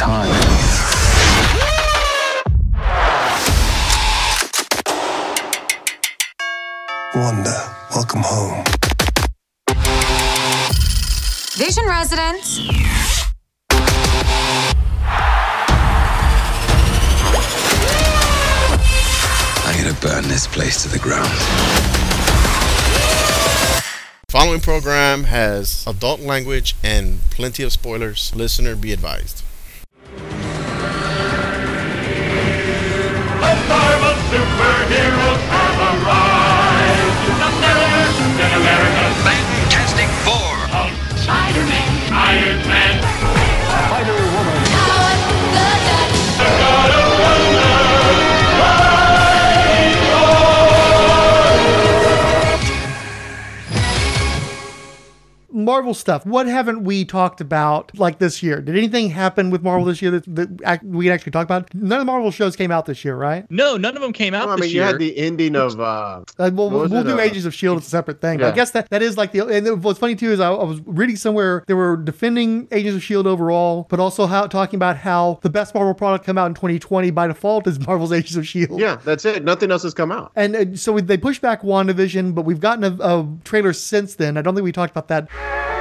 time. Wanda, welcome home. Vision residents. I'm gonna burn this place to the ground. Following program has adult language and plenty of spoilers. Listener, be advised. The Marvel superheroes have arrived. Captain America, Fantastic Four. Hulk, Spider-Man, Iron Man, Spider-Woman. the God of Wonder. Marvel stuff. What haven't we talked about like this year? Did anything happen with Marvel this year that we can actually talk about? None of the Marvel shows came out this year, right? No, none of them came out Well, I mean, this you year. had the ending of. We'll do Agents of S.H.I.E.L.D. It's a separate thing. But I Yeah. guess that is like and what's funny too is I was reading somewhere they were defending Agents of S.H.I.E.L.D. overall, but also talking about how the best Marvel product come out in 2020 by default is Marvel's Agents of S.H.I.E.L.D. Yeah, that's it. Nothing else has come out. And so they pushed back WandaVision, but we've gotten a trailer since then. I don't think we talked about that.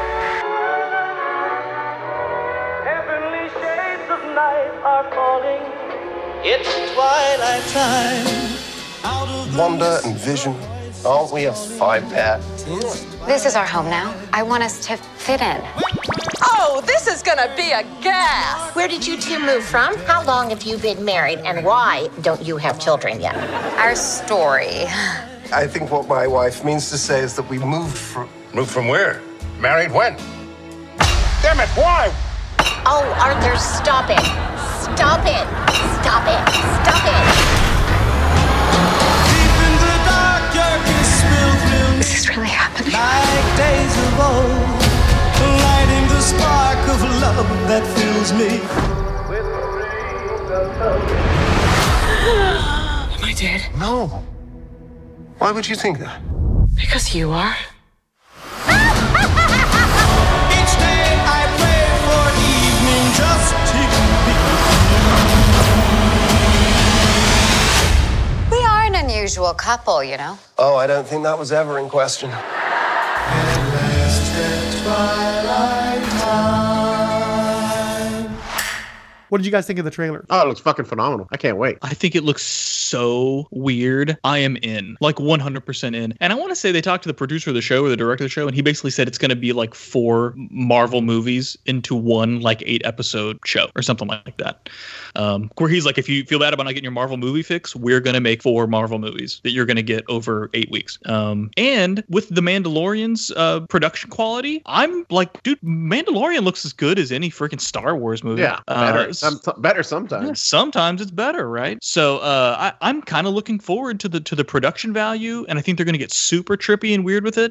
Heavenly shades of night are falling. It's twilight time. Out of the Wanda and Vision. Aren't we a five-pair? This is our home now. I want us to fit in. Oh, this is gonna be a gas! Where did you two move from? How long have you been married? And why don't you have children yet? Our story. I think what my wife means to say is that we moved from... Moved from where? Married when? Damn it, why? Oh, Arthur, stop it. Stop it. Stop it. Stop it. deep in the dark, darkness will fill This is really happening. like days of old, lighting the spark of love that fills me. Am I dead? No. Why would you think that? Because you are. Each day I pray for evening just to be. We are an unusual couple, you know. Oh, I don't think that was ever in question. What did you guys think of the trailer? Oh, it looks fucking phenomenal. I can't wait. I think it looks so weird. I am in, like 100% in. And I want to say they talked to the producer of the show or the director of the show, and he basically said it's going to be like 4 Marvel movies into one like 8-episode show or something like that. Where he's like, if you feel bad about not getting your Marvel movie fix, we're going to make 4 Marvel movies that you're going to get over 8 weeks. And with the Mandalorian's production quality, I'm like, dude, Mandalorian looks as good as any freaking Star Wars movie. Yeah, better sometimes. Yeah, sometimes it's better, right? So I'm kind of looking forward to the production value, and I think they're going to get super trippy and weird with it.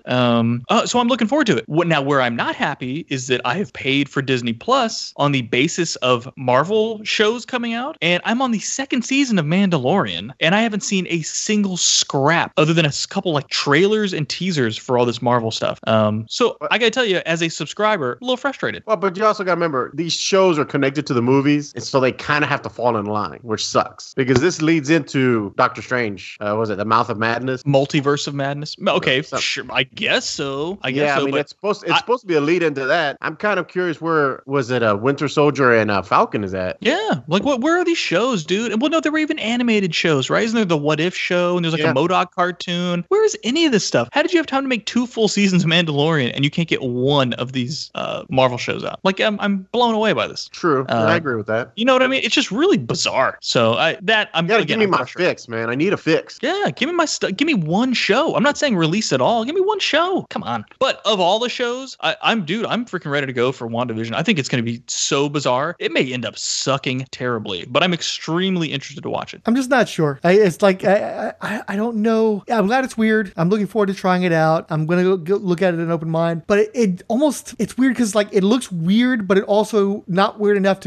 So I'm looking forward to it. Now, where I'm not happy is that I have paid for Disney Plus on the basis of Marvel shows coming out, and I'm on the 2nd season of Mandalorian, and I haven't seen a single scrap other than a couple like trailers and teasers for all this Marvel stuff. So I gotta tell you, as a subscriber, a little frustrated. Well, but you also got to remember, these shows are connected to the movies, and so they kind of have to fall in line, which sucks. Because this leads into Doctor Strange. Was it The Mouth of Madness? Multiverse of Madness? Okay, So- sure. I guess so. I mean, but it's supposed to be a lead into that. I'm kind of curious, where was it Winter Soldier and Falcon is at? Yeah, like where are these shows, dude? And well, no, there were even animated shows, right? Isn't there the What If show, and there's like a MODOK cartoon? Where is any of this stuff? How did you have time to make 2 full seasons of Mandalorian and you can't get one of these Marvel shows out? Like, I'm blown away by this. True, I agree with that. You know what I mean? It's just really bizarre. So I'm You gotta give me my fix, man. I need a fix. Yeah, give me my stuff. Give me one show. I'm not saying release it all. Give me one show. Come on. But of all the shows, I'm freaking ready to go for WandaVision. I think it's going to be so bizarre. It may end up sucking terribly, but I'm extremely interested to watch it. I'm just not sure. It's like, I don't know. I'm glad it's weird. I'm looking forward to trying it out. I'm going to go look at it in an open mind. But it's weird because like it looks weird, but it also not weird enough to be the kind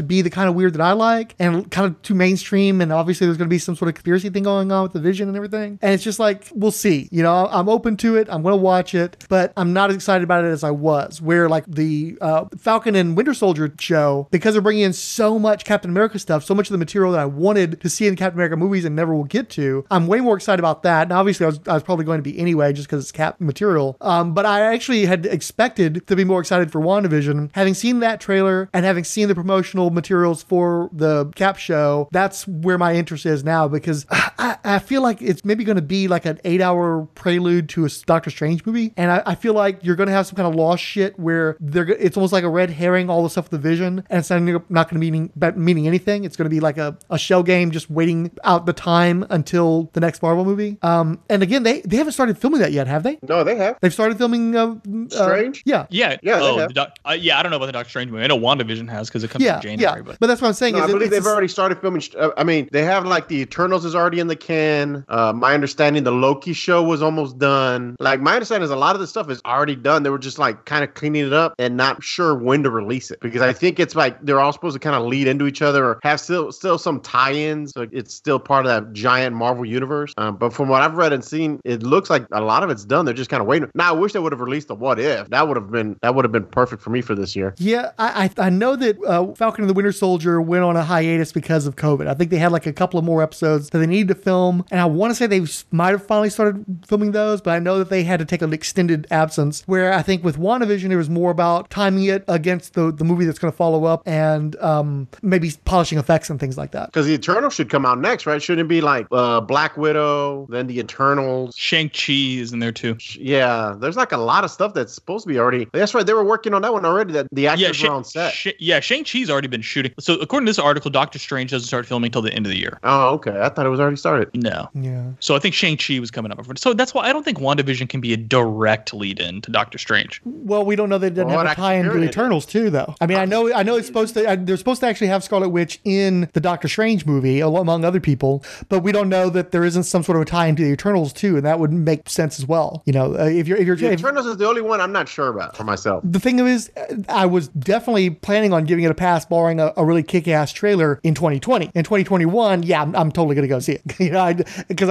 kind of weird that I like and kind of too mainstream. And obviously there's going to be some sort of conspiracy thing going on with the Vision and everything. And it's just like, we'll see. You know, I'm open to it. I'm going to watch it, but I'm not as excited about it as I was. Where like the Falcon and Winter Soldier show, because they're bringing in so much Captain America stuff, so much of the material that I wanted to see in Captain America movies and never will get to, I'm way more excited about that. And obviously I was probably going to be anyway, just because it's Cap material. But I actually had expected to be more excited for WandaVision. Having seen that trailer and having seen the promotional materials for the Cap show, that's where my interest is now, because I feel like it's maybe going to be like an 8-hour prelude to a Doctor Strange movie. And I feel like you're going to have some kind of lost shit where it's almost like a red herring, all the stuff with the Vision, and it's not going to meaning anything. It's going to be like a shell game, just waiting out the time until the next Marvel movie. And again, they haven't started filming that yet, have they? No, they have. They've started filming Strange? Yeah. Yeah. Oh, I don't know about the Doctor Strange movie. I know WandaVision has, because it comes in January. But that's what I'm saying. No, I believe they've already started filming. I mean, they have like the Eternals is already in the can. My understanding, the Loki show was almost done. Like, my understanding is a lot of the stuff is already done. They were just like kind of cleaning it up and not sure when to release it, because I think it's like they're all supposed to kind of lead into each other or have still some tie-ins. So it's still part of that giant Marvel universe. But from what I've read and seen, it looks like a lot of it's done. They're just kind of waiting. Now, I wish they would have released the What If. That would have been perfect for me for this year. Yeah, I know that Falcon and the Winter Soldier went on a hiatus because of COVID. I think they had like a couple of more episodes that they needed to film, and I want to say they might have finally started filming those, but I know that they had to take an extended absence, where I think with WandaVision it was more about timing it against the movie that's going to follow up, and maybe polishing effects and things like that. Because the Eternals should come out next, right? Shouldn't it be like Black Widow, then the Eternals? Shang-Chi is in there too. Yeah, there's like a lot of stuff that's supposed to be already. That's right, they were working on that one already. That the actors were on set. Shang-Chi's already been shooting. So according to this article, Doctor Strange doesn't start filming till the end of the year. Oh, okay. I thought it was already started. No. Yeah. So I think Shang-Chi was coming up. So that's why I don't think WandaVision can be a direct lead-in to Doctor Strange. Well, we don't know that it doesn't have a tie-in to Eternals too, though. I mean, I know it's supposed to. They're supposed to actually have Scarlet Witch in the Doctor Strange movie, among other people, but we don't know that there isn't some sort of a tie-in to the Eternals too, and that would make sense as well. You know, if you're Eternals is the only one I'm not sure about for myself. The thing is, I was definitely planning on giving it a pass, barring a really kick-ass trailer in 2020. In 2021, yeah, I'm totally gonna go see it. You know, because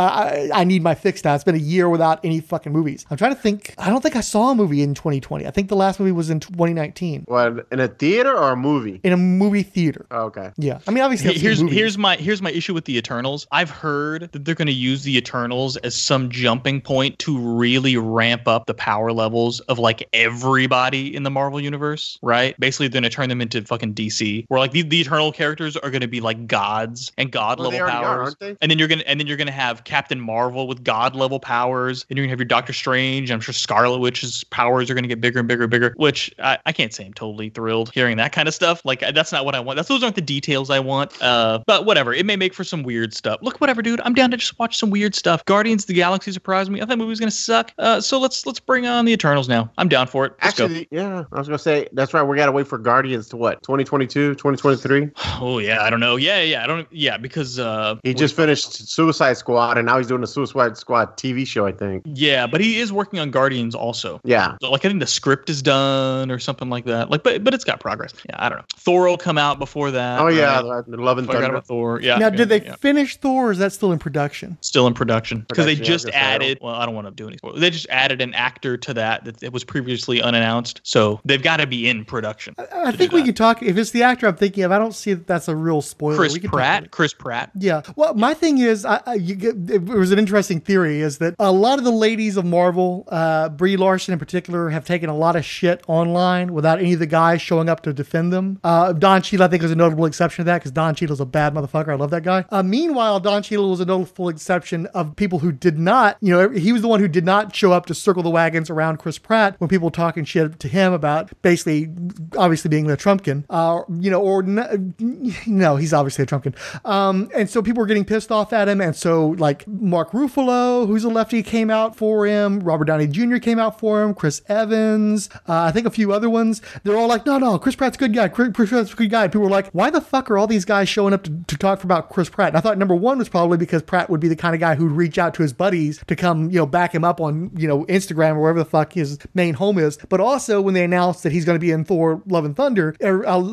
I need my fix now. It's been a year without any fucking movies. I'm trying to think. I don't think I saw a movie in 2020. I think the last movie was in 2019. What, in a theater or a movie? In a movie theater. Oh, okay. Yeah, I mean, obviously, here's my issue with the Eternals. I've heard that they're going to use the Eternals as some jumping point to really ramp up the power levels of like everybody in the Marvel universe, right? Basically, they're going to turn them into fucking DC, where like the Eternal characters are going to be like gods and god level powers, and then you're gonna have Captain Marvel with god level powers, and you're gonna have your Doctor Strange. I'm sure Scarlet Witch's powers are gonna get bigger and bigger and bigger. Which I can't say I'm totally thrilled hearing that kind of stuff. Like, that's not what I want. Those aren't the details I want. But whatever. It may make for some weird stuff. Look, whatever, dude. I'm down to just watch some weird stuff. Guardians of the Galaxy surprised me. I thought the movie was gonna suck. So let's bring on the Eternals now. I'm down for it. Actually, yeah, I was gonna say that's right. We gotta wait for Guardians to what? 2022, 2023. Oh yeah, I don't know. Yeah, I don't. Yeah, because he just finished Suicide Squad, and now he's doing the Suicide Squad TV show, I think. Yeah, but he is working on Guardians also. Yeah, so, like I think the script is done or something like that. Like, but it's got progress. Yeah, I don't know. Thor will come out before that. Oh yeah, Love and Thunder. About Thor. Yeah. Now, did they finish Thor, or is that still in production? Still in production, because they just added. Well, I don't want to do anything. They just added an actor to that it was previously unannounced. So they've got to be in production. I think we can talk. If it's the actor I'm thinking of, I don't see that that's a real spoiler. Chris Pratt. Yeah. Well, my thing is, it was an interesting theory, is that a lot of the ladies of Marvel, Brie Larson in particular, have taken a lot of shit online without any of the guys showing up to defend them. Don Cheadle, I think, is a notable exception to that, because Don Cheadle's a bad motherfucker. I love that guy. Meanwhile, Don Cheadle was a notable exception of people who did not, he was the one who did not show up to circle the wagons around Chris Pratt when people were talking shit to him about basically, obviously being the Trumpkin, no, he's obviously a Trumpkin. And so people were getting pissed off at him. And so like Mark Ruffalo, who's a lefty, came out for him. Robert Downey Jr. came out for him. Chris Evans, I think a few other ones. They're all like, no, Chris Pratt's a good guy. Chris Pratt's a good guy. And people were like, why the fuck are all these guys showing up to talk about Chris Pratt? And I thought number one was probably because Pratt would be the kind of guy who'd reach out to his buddies to come, back him up on, Instagram or wherever the fuck his main home is. But also when they announced that he's going to be in Thor Love and Thunder, a lot of people were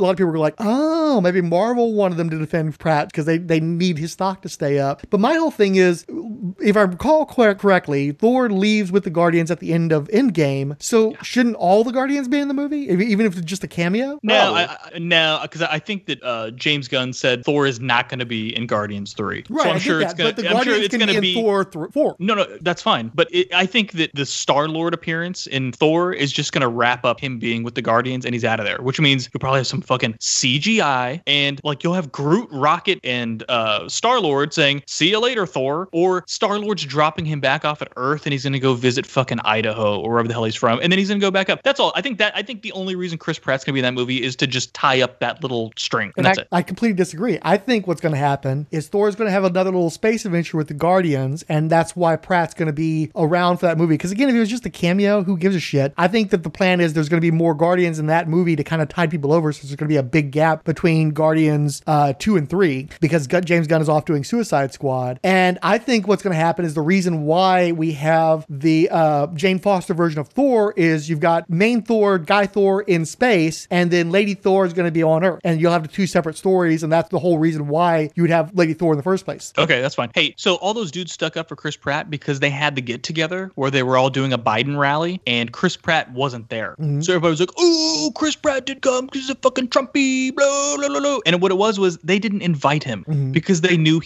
like, oh, maybe Marvel wanted them to defend Pratt because they need his stock to stay up. But my whole thing is, if I recall correctly, Thor leaves with the Guardians at the end of Endgame. So shouldn't all the Guardians be in the movie, even if it's just a cameo? No, because I think that James Gunn said Thor is not going to be in Guardians 3. Right, so I'm sure it's going to be in Thor 4. No, that's fine. But I think that the Star-Lord appearance in Thor is just going to wrap up him being with the Guardians, and he's out of there, which means you'll probably have some fucking CGI, and like you'll have Groot, Rocket, and Star-Lord saying, "See you later, Thor," or Star-Lord's dropping him back off at Earth, and he's going to go visit fucking Idaho or wherever the hell he's from, and then he's going to go back up. That's all. I think the only reason Chris Pratt's going to be in that movie is to just tie up that little string, and that's it. I completely disagree. I think what's going to happen is Thor's going to have another little space adventure with the Guardians, and that's why Pratt's going to be around for that movie. Because again, if it was just a cameo, who gives a shit? I think that the plan is there's going to be more Guardians in that movie to kind of tide people over, so there's going to be a big gap between Guardians 2 and 3 because James Gunn is off doing Suicide Squad. And I think what's going to happen is the reason why we have the Jane Foster version of Thor is you've got main Thor, Guy Thor in space, and then Lady Thor is going to be on Earth. And you'll have the two separate stories, and that's the whole reason why you would have Lady Thor in the first place. Okay, that's fine. Hey, so all those dudes stuck up for Chris Pratt because they had to get together where they were all doing a Biden rally, and Chris Pratt wasn't there. Mm-hmm. So everybody was like, "Oh, Chris Pratt did come because he's a fucking Trumpy, blah, blah, blah, blah." And what it was they didn't invite him because they knew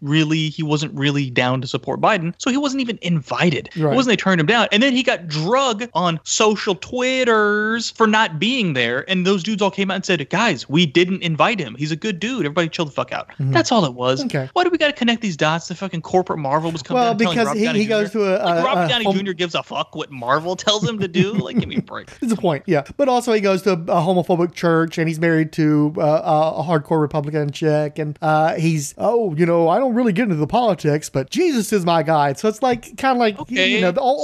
he wasn't really down to support Biden, so he wasn't even invited. Right. It wasn't they turned him down. And then he got drug on social Twitters for not being there, and those dudes all came out and said, "Guys, we didn't invite him. He's a good dude. Everybody chill the fuck out." Mm-hmm. That's all it was. Okay. Why do we got to connect these dots to fucking corporate Marvel was coming down because he goes to a Robert Downey Jr. gives a fuck what Marvel tells him to do. Like, give me a break. It's a point, yeah. But also he goes to a homophobic church, and he's married to a hardcore Republican chick, and he's I don't really get into the politics, but Jesus is my guy. So it's like kind of like okay.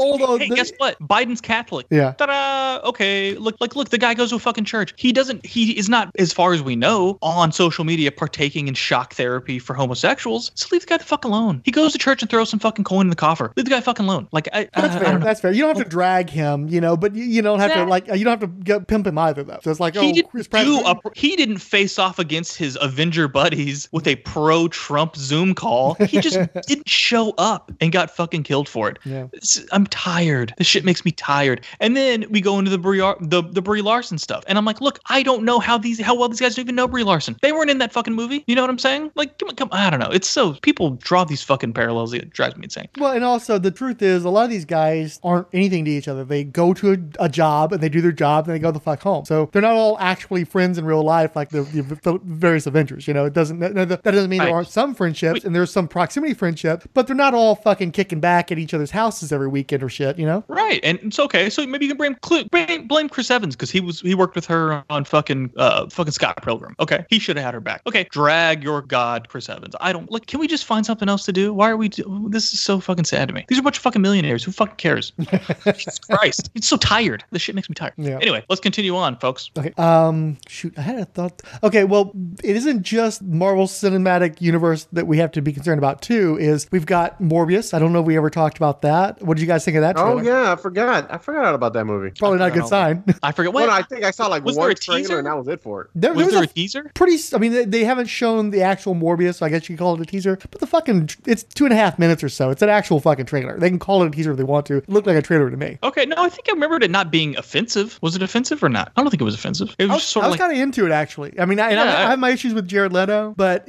Guess what? Biden's Catholic. Yeah. Ta-da! Okay. Look, the guy goes to a fucking church. He is not, as far as we know, on social media partaking in shock therapy for homosexuals. So leave the guy the fuck alone. He goes to church and throws some fucking coin in the coffer. Leave the guy fucking alone. Like, that's fair. That's fair. You don't have to drag him, but you don't have to you don't have to pimp him either though. So it's like, Chris Pratt. He didn't face off against his Avenger buddies with a pro-Trump Zoom call. He just didn't show up and got fucking killed for it. Yeah. I'm tired. This shit makes me tired. And then we go into the Brie Larson stuff, and I'm like, look, I don't know how well these guys don't even know Brie Larson. They weren't in that fucking movie. You know what I'm saying? Like, come on, I don't know. It's so people draw these fucking parallels. It drives me insane. Well, and also the truth is, a lot of these guys aren't anything to each other. They go to a job and they do their job and they go the fuck home. So they're not all actually friends in real life like the various Avengers. It doesn't. That doesn't mean there aren't some friendships and there's some proximity friendship, but they're not all fucking kicking back at each other's houses every weekend or shit. Right, and it's okay. So maybe you can blame Chris Evans because he worked with her on fucking Scott Pilgrim. Okay, he should have had her back. Okay, drag your god Chris Evans. I don't like. Can we just find something else to do? Why are we? This is so fucking sad to me. These are a bunch of fucking millionaires. Who fucking cares? Jesus Christ, it's so tired. This shit makes me tired. Yeah. Anyway, let's continue on, folks. Okay. Shoot, I had a thought. Okay, well, it isn't just Marvel Cinematic Universe that we have to be concerned about too. Is we've got Morbius. I don't know if we ever talked about that. What did you guys think of that trailer? Oh yeah, I forgot all about that movie. Probably not a good sign. I forget what. Well, I think I saw like one trailer and that was it for it. Was there a teaser? I mean, they haven't shown the actual Morbius, so I guess you can call it a teaser. But it's 2.5 minutes or so. It's an actual fucking trailer. They can call it a teaser if they want to. It looked like a trailer to me. Okay, no, I think I remembered it not being offensive. Was it offensive or not? I don't think it was offensive. It was I was kind of into it actually. I mean, I have my issues with Jared Leto, but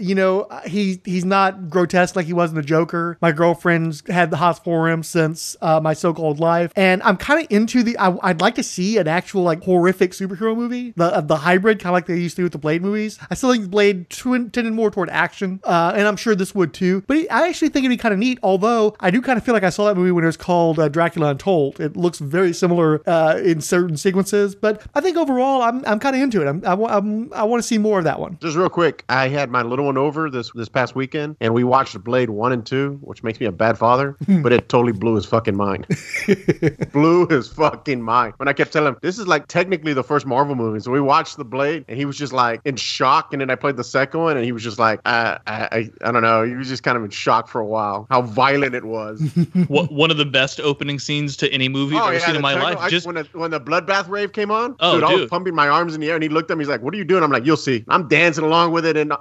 he's not grotesque like he was in the Joker. My girlfriend's had the hots for him since My So-Called Life, and I'm kind of into I'd like to see an actual like horrific superhero movie, the hybrid, kind of like they used to do with the Blade movies. I still think Blade tended more toward action, and I'm sure this would too. But I actually think it'd be kind of neat. Although I do kind of feel like I saw that movie when it was called Dracula Untold. It looks very similar in certain sequences, but I think overall I'm kind of into it. I want to see more of that one. Just real quick, I had my little one over this past weekend, and we watched Blade 1 and 2, which makes me a bad father, but it totally blew his fucking mind. Blew his fucking mind. When I kept telling him, this is like technically the first Marvel movie. So we watched The Blade, and he was just like in shock, and then I played the second one, and he was just like, I don't know. He was just kind of in shock for a while, how violent it was. One of the best opening scenes to any movie I've ever seen in my life. When the bloodbath rave came on, dude, I was pumping my arms in the air, and he looked at me, he's like, what are you doing? I'm like, you'll see. I'm dancing along with it. And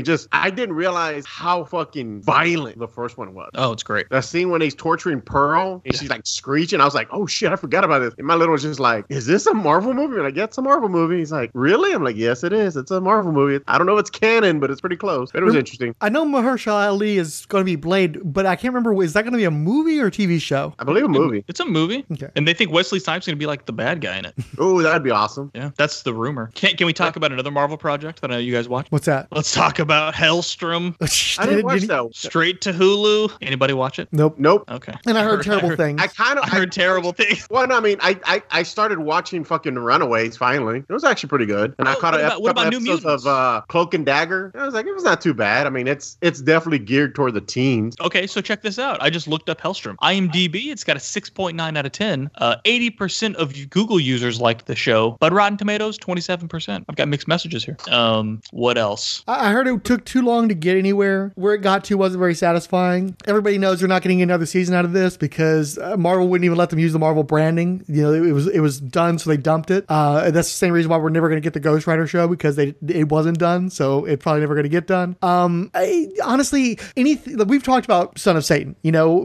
I didn't realize how fucking violent the first one was. Oh, it's great. The scene when he's torturing Pearl and she's like screeching. I was like, oh shit, I forgot about this. And my little was just like, is this a Marvel movie? And I get it's a Marvel movie. He's like, really? I'm like, yes, it is. It's a Marvel movie. I don't know if it's canon, but it's pretty close. But it was interesting. I know Mahershala Ali is going to be Blade, but I can't remember. Is that going to be a movie or a TV show? I believe a movie. It's a movie. Okay. And they think Wesley Snipes is going to be like the bad guy in it. Oh, that'd be awesome. Yeah, that's the rumor. Can we talk about another Marvel project that I know you guys watch? What's that? Let's talk about Hellstrom. I didn't watch that. Straight to Hulu. Anybody watch it? Nope. Okay. And I heard terrible things. I heard terrible things. Well, no, I mean, I started watching fucking Runaways finally. It was actually pretty good. And I caught a couple episodes of Cloak and Dagger. I was like, it was not too bad. I mean, it's definitely geared toward the teens. Okay, so check this out. I just looked up Hellstrom. IMDb, it's got a 6.9 out of 10. 80% of Google users liked the show, but Rotten Tomatoes, 27%. I've got mixed messages here. What else? I heard it took too long to get anywhere. Where it got to wasn't very satisfying. Everybody knows they're not getting another season out of this because Marvel wouldn't even let them use the Marvel branding. You know, it was done, so they dumped it. That's the same reason why we're never going to get the Ghost Rider show, because it wasn't done, so it's probably never going to get done. Honestly, anything we've talked about, Son of Satan. You know,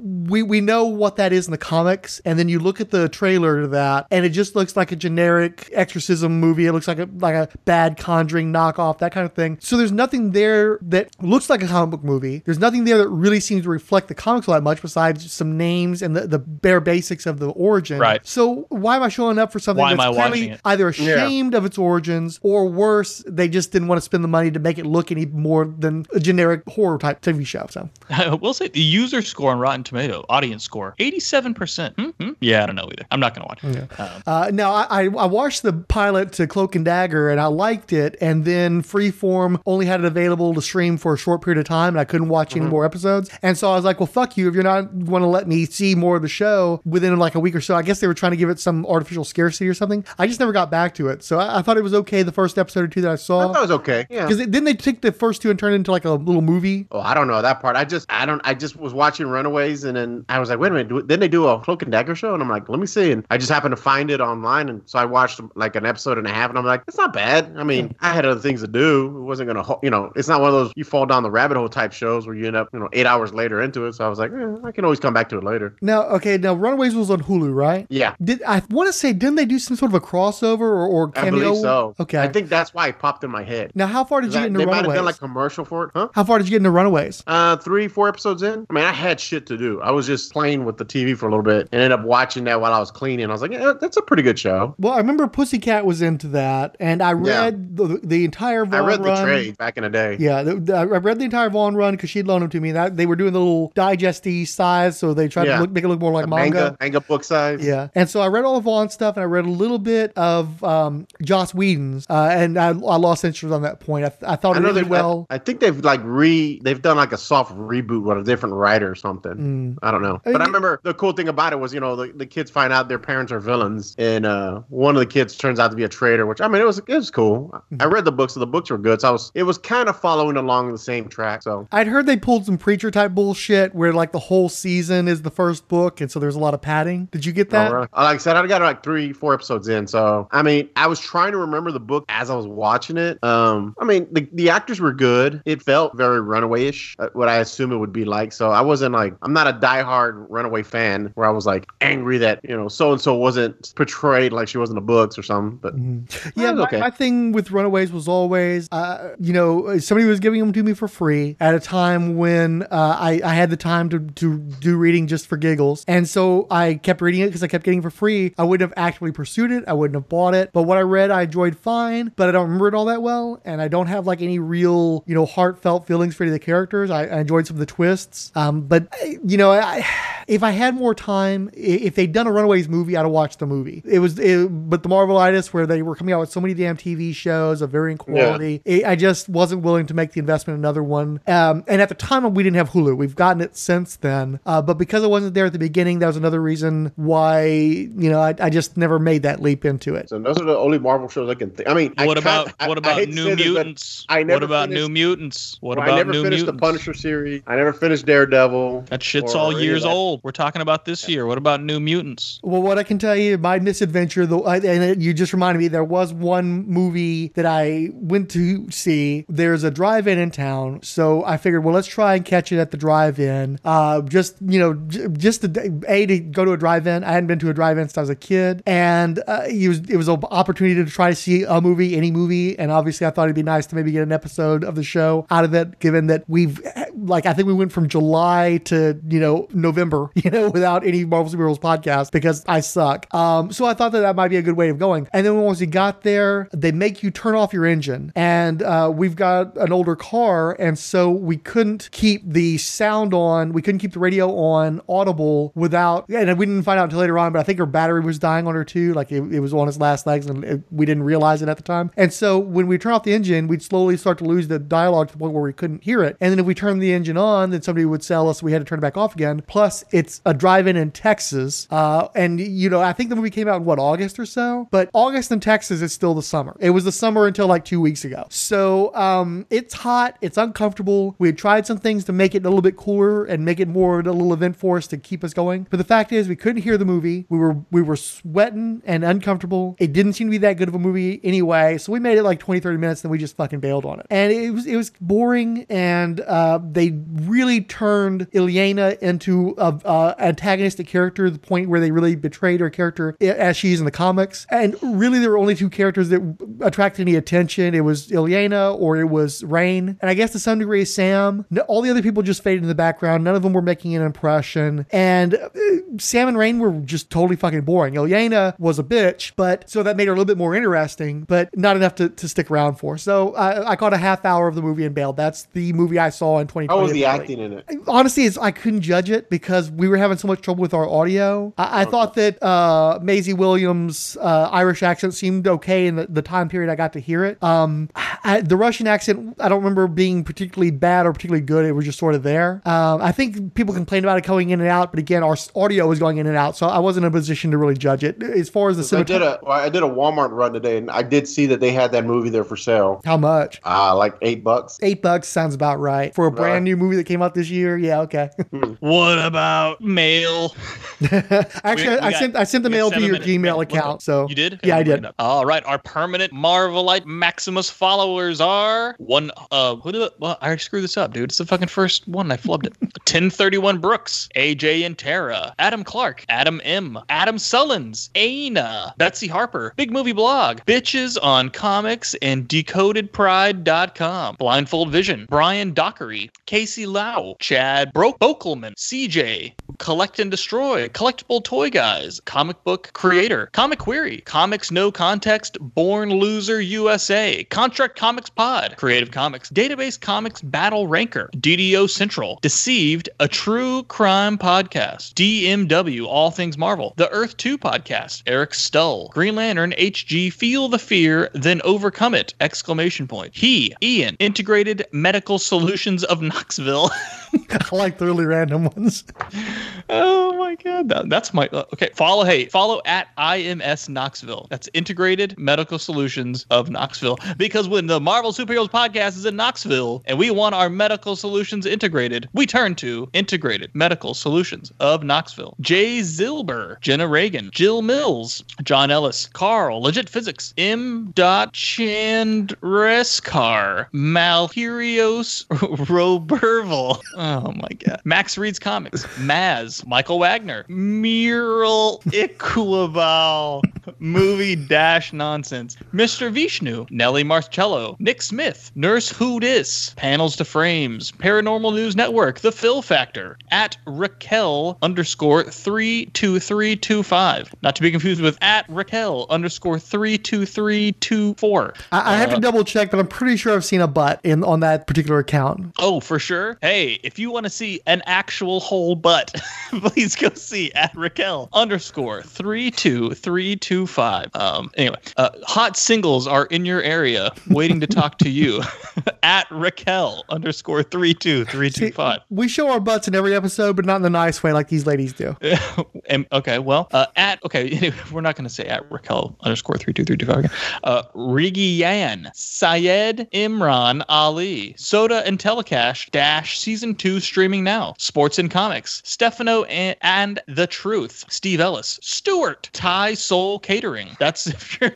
we know what that is in the comics, and then you look at the trailer to that, and it just looks like a generic exorcism movie. It looks like a bad Conjuring knockoff, that kind of thing. So there's nothing there that looks like a comic book movie. There's nothing there that really seems to reflect the comics all that much, besides some names and the bare basics of the origin. Right. So why am I showing up for something that's clearly either ashamed of its origins, or worse, they just didn't want to spend the money to make it look any more than a generic horror type TV show? So I will say the user score on Rotten Tomato, audience score, 87%. Yeah, I don't know either. I'm not going to watch it. Yeah. Now, I watched the pilot to Cloak and Dagger, and I liked it, and then Freeform only had it available to stream for a short period of time, and I couldn't watch any more episodes. And so I was like, well, fuck you if you're not going to let me see more of the show within like a week or so. I guess they were trying to give it some artificial scarcity or something. I just never got back to it. So I thought it was okay the first episode or two that I saw. I thought it was okay. Yeah. Because didn't they take the first two and turn it into like a little movie? Oh, I don't know that part. I just was watching Runaways, and then I was like, wait a minute, didn't they do a Cloak and Dagger show? And I'm like, let me see. And I just happened to find it online, and so I watched like an episode and a half, and I'm like, it's not bad. I mean, I had other things to do. It wasn't gonna, it's not one of those you fall down the rabbit hole type shows where you end up, 8 hours later into it. So I was like, I can always come back to it later. Now, Runaways was on Hulu, right? Yeah. I want to say, didn't they do some sort of a crossover or cameo? I believe so. Okay. I think that's why it popped in my head. Now, how far did you get into Runaways? They might have done like a commercial for it, huh? How far did you get into Runaways? 3-4 episodes in. I mean, I had shit to do. I was just playing with the TV for a little bit and ended up watching that while I was cleaning. I was like, yeah, that's a pretty good show. Well, I remember Pussycat was into that, and I read the entire Vaughn run. I read the trade back in the day. Yeah, I read the entire Vaughn run because she'd loaned them to me. They were doing the little digest-y size, so they tried to make it look more like manga book size. Yeah, and so I read all the Vaughn stuff, and I read a little bit of Joss Whedon's, and I lost interest on that point. I thought it really well. I think they've they've done like a soft reboot with a different writer or something. I don't know, but I remember the cool thing about it was the kids find out their parents are villains, and one of the kids turns out to be a traitor, which I mean it was cool. I read the books, so the books were good. So it was kind of following along the same track. So I'd heard they pulled some Preacher type bullshit where like the whole season is the first book, and so there's a lot of padding. Did you get that? Like I said, I got like 3-4 episodes in. So I mean, I was trying to remember the book as I was watching it. I mean, the actors were good. It felt very Runaway-ish, what I assume it would be like. So I wasn't like, I'm not a diehard Runaway fan where I was like angry that so and so wasn't portrayed like she was in the books or something. But yeah, my thing with Runaways was always, somebody was giving them to me for free at a time when I had the time to do reading just for giggles, and so I kept reading it because I kept getting it for free. I wouldn't have actively pursued it. I wouldn't have bought it. But what I read, I enjoyed fine, but I don't remember it all that well, and I don't have like any real, heartfelt feelings for any of the characters. I enjoyed some of the twists, but if I had more time, if they'd done a Runaways movie, I'd have watched the movie. But the Marvelitis, where they were coming out with so many damn TV shows of varying quality, I just wasn't willing to make the investment in another one. And at the time, we didn't have Hulu. We've gotten it since then. But because I wasn't there at the beginning, that was another reason why, I just never made that leap into it. So those are the only Marvel shows I can think. I mean, what about New Mutants? What about New Mutants? I never finished the Punisher series. I never finished Daredevil. That shit's all years old. Marvel. We're talking about this year. What about New Mutants? Well, what I can tell you, my misadventure, and you just reminded me, there was one movie that I went to see. There's a drive-in in town, so I figured, well, let's try and catch it at the drive-in. Just to go to a drive-in. I hadn't been to a drive-in since I was a kid, and it was an opportunity to try to see a movie, any movie, and obviously I thought it'd be nice to maybe get an episode of the show out of it, given that I think we went from July to, November, without any Marvel Superheroes podcast because I suck. So I thought that might be a good way of going. And then once we got there, they make you turn off your engine. And we've got an older car, and so we couldn't keep the sound on. We couldn't keep the radio on audible without, and we didn't find out until later on, but I think her battery was dying on her too. Like it was on its last legs, and we didn't realize it at the time. And so when we turn off the engine, we'd slowly start to lose the dialogue to the point where we couldn't hear it. And then if we turned the engine on, then somebody would sell us. We had to turn it back off again. Plus, it's a drive-in in Texas. And, I think the movie came out in August or so? But August in Texas is still the summer. It was the summer until like 2 weeks ago. So it's hot. It's uncomfortable. We had tried some things to make it a little bit cooler and make it more a little event for us to keep us going. But the fact is, we couldn't hear the movie. We were sweating and uncomfortable. It didn't seem to be that good of a movie anyway. So we made it like 20, 30 minutes, then we just fucking bailed on it. And it was boring, and they really turned Ilyana into a antagonistic character to the point where they really betrayed her character as she is in the comics. And really, there were only two characters that attracted any attention. It was Ilyana or it was Rain. And I guess to some degree, Sam. All the other people just faded in the background. None of them were making an impression. And Sam and Rain were just totally fucking boring. Ilyana was a bitch, but so that made her a little bit more interesting, but not enough to stick around for. So I caught a half hour of the movie and bailed. That's the movie I saw in 2020. How was the acting in it? Honestly, I couldn't judge it because we were having so much trouble with our audio. I thought that Maisie Williams' Irish accent seemed okay in the time period I got to hear it. The Russian accent, I don't remember being particularly bad or particularly good. It was just sort of there. I think people complained about it going in and out, but again, our audio was going in and out, so I wasn't in a position to really judge it. As far as the I did a Walmart run today, and I did see that they had that movie there for sale. How much? Like $8. $8 sounds about right for a brand new movie that came out this year. Yeah, okay. What about mail? Actually, I sent the mail to your Gmail account. So you did? Yeah, I did. All right, our permanent Marvelite Maximus followers are one. Well, I screwed this up, dude. It's the fucking first one. I flubbed it. 1031 Brooks, AJ and Tara, Adam Clark, Adam M, Adam Sullins, Aina, Betsy Harper, Big Movie Blog, Bitches on Comics, and DecodedPride.com, Blindfold Vision, Brian Dockery, Casey Lau, Chad Bokelman, CJ, Collect and Destroy, Collectible Toy Guys, Comic Book Creator, Comic Query, Comics No Context, Born Loser USA, Contract Comics Pod, Creative Comics, Database Comics Battle Ranker, DDO Central, Deceived, a true crime podcast, DMW, All Things Marvel, The Earth 2 podcast, Eric Stull, Green Lantern HG, Feel the Fear, Then Overcome It, exclamation point. He, Ian, Integrated Medical Solutions of Knoxville. I like the really random ones. Oh my god, that's my okay. Follow at IMS Knoxville. That's Integrated Medical Solutions of Knoxville. Because when the Marvel Superheroes podcast is in Knoxville and we want our medical solutions integrated, we turn to Integrated Medical Solutions of Knoxville. Jay Zilber, Jenna Reagan, Jill Mills, John Ellis, Carl, Legit Physics, M. Chandreskar, Malherios Roberval. Oh my god. Max Reads Comics, Maz, Michael Wagner, Mural Iqbal, Movie Dash Nonsense, Mr. Vishnu, Nellie Marcello, Nick Smith, Nurse Who Dis, Panels to Frames, Paranormal News Network, The Phil Factor, at Raquel _32325. Not to be confused with at Raquel _32324. I have to double check, but I'm pretty sure I've seen a butt on that particular account. Oh, for sure. Hey, if you want to see an actual whole butt, please go see at Raquel _32325. Anyway, hot singles are in your area waiting to talk to you at Raquel _32325. We show our butts in every episode, but not in the nice way like these ladies do. Okay, well, we're not going to say at Raquel _32325 again. Rigian, Syed Imran Ali, Soda and Telecash - Season 2 streaming now. Sports and Comics, Stefano and The Truth, Steve Ellis, Stewart, Thai Soul Catering. That's if you're...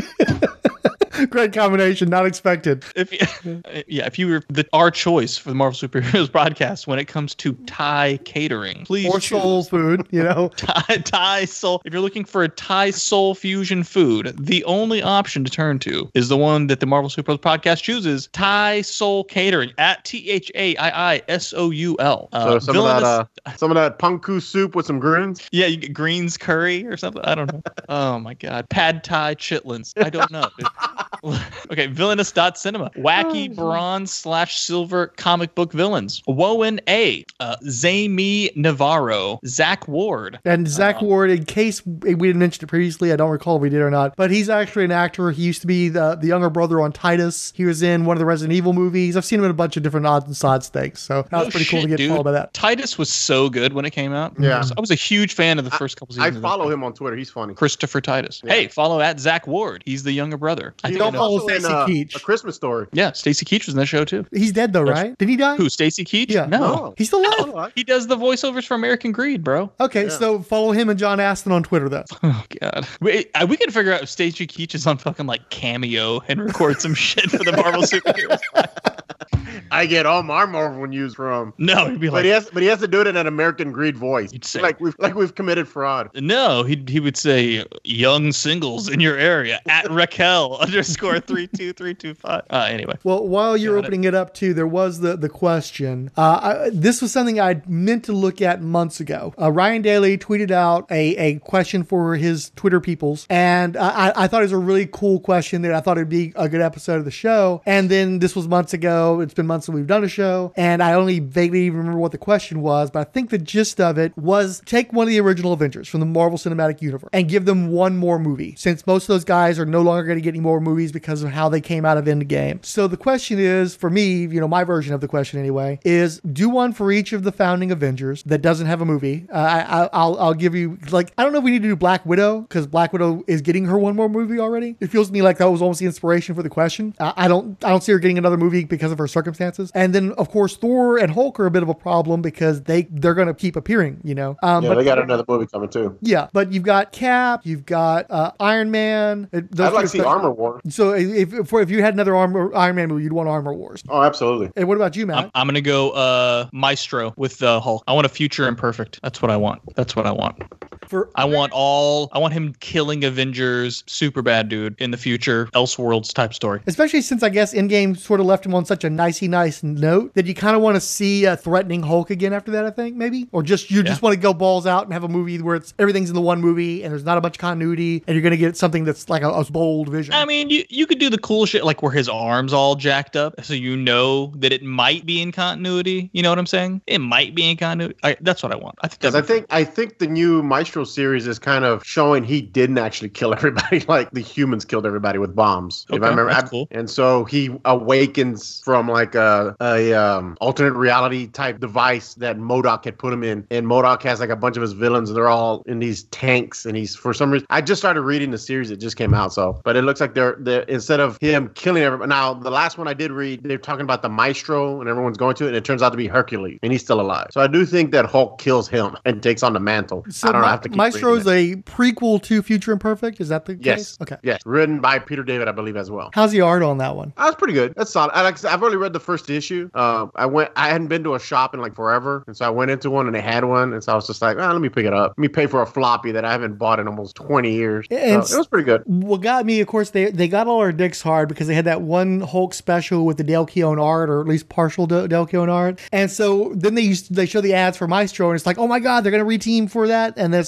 Great combination, not expected. If you were our choice for the Marvel Superheroes broadcast when it comes to Thai catering, please or choose soul food, Thai soul. If you're looking for a Thai soul fusion food, the only option to turn to is the one that the Marvel Superheroes podcast chooses: Thai Soul Catering at THAIISOUL. So some of that panku soup with some greens. Yeah, you get greens curry or something. I don't know. Oh my god, pad Thai chitlins. I don't know. Okay, Villainous.cinema. Wacky bronze / silver comic book villains. Woen A. Zami Navarro. Zach Ward. And Zach Ward, in case we didn't mention it previously, I don't recall if we did or not, but he's actually an actor. He used to be the younger brother on Titus. He was in one of the Resident Evil movies. I've seen him in a bunch of different odds and sods things. So that was pretty cool to get followed by that. Titus was so good when it came out. Yeah. I was a huge fan of the first couple seasons. I follow him on Twitter. He's funny. Christopher Titus. Yeah. Hey, follow at Zach Ward. He's the younger brother. You don't follow Stacey Keach. A Christmas Story. Yeah, Stacey Keach was in that show too. He's dead though, right? Did he die? Who, Stacey Keach? Yeah. No. He's still alive. He does the voiceovers for American Greed, bro. Okay, so follow him and John Aston on Twitter though. Oh god. We can figure out if Stacey Keach is on fucking like Cameo and record some shit for the Marvel Superheroes. I get all my Marvel news from. No, he'd be like, but he has to do it in an American Greed voice. He'd say, like we've committed fraud. No, he would say young singles in your area at Raquel _32325. Anyway. Well, while you're opening it up too, there was the question. This was something I meant to look at months ago. Ryan Daly tweeted out a question for his Twitter peoples, and I thought it was a really cool question that I thought it'd be a good episode of the show. And then this was months ago. It's been months since we've done a show, and I only vaguely even remember what the question was, but I think the gist of it was take one of the original Avengers from the Marvel Cinematic Universe and give them one more movie, since most of those guys are no longer going to get any more movies because of how they came out of Endgame. So the question is, for me, my version of the question anyway, is do one for each of the founding Avengers that doesn't have a movie. I'll give you, I don't know if we need to do Black Widow, because Black Widow is getting her one more movie already. It feels to me like that was almost the inspiration for the question. I don't see her getting another movie because of her circumstances. And then, of course, Thor and Hulk are a bit of a problem because they're going to keep appearing, but they got another movie coming too. Yeah, but you've got Cap, you've got Iron Man. I'd like to see Armor Wars. So if you had another Iron Man movie, you'd want Armor Wars. Oh, absolutely. And what about you, Matt? I'm going to go Maestro with Hulk. I want a future imperfect. That's what I want. I want him killing Avengers, super bad dude in the future, Elseworlds type story. Especially since I guess Endgame sort of left him on such a nice note that you kind of want to see a threatening Hulk again after that, I think, maybe. Or just want to go balls out and have a movie where everything's in the one movie and there's not a bunch of continuity and you're going to get something that's like a bold vision. I mean, you could do the cool shit like where his arm's all jacked up so that it might be in continuity. You know what I'm saying? It might be in continuity. That's what I want. I think the new Maestro series is kind of showing he didn't actually kill everybody like the humans killed everybody with bombs. Okay, if I remember, that's cool. And so he awakens from like a alternate reality type device that MODOK had put him in, and MODOK has like a bunch of his villains and they're all in these tanks, and he's, for some reason, I just started reading the series that just came out, but it looks like they're instead of him killing everybody. Now the last one I did read, they're talking about the Maestro and everyone's going to it, and it turns out to be Hercules, and he's still alive. So I do think that Hulk kills him and takes on the mantle. So I don't know. I have to keep Maestro is a prequel to Future Imperfect. Is that the case? Okay. Yes. Written by Peter David, I believe, as well. How's the art on that one? That's pretty good. That's solid. I've only read the first issue. I hadn't been to a shop in like forever, and so I went into one and they had one, and so I was just like, let me pick it up. Let me pay for a floppy that I haven't bought in almost 20 years. And it was pretty good. What got me, of course, they got all our dicks hard because they had that one Hulk special with the Dale Keown art, or at least partial Dale Keown art, and so then they show the ads for Maestro, and it's like, oh my god, they're gonna reteam for that, and it's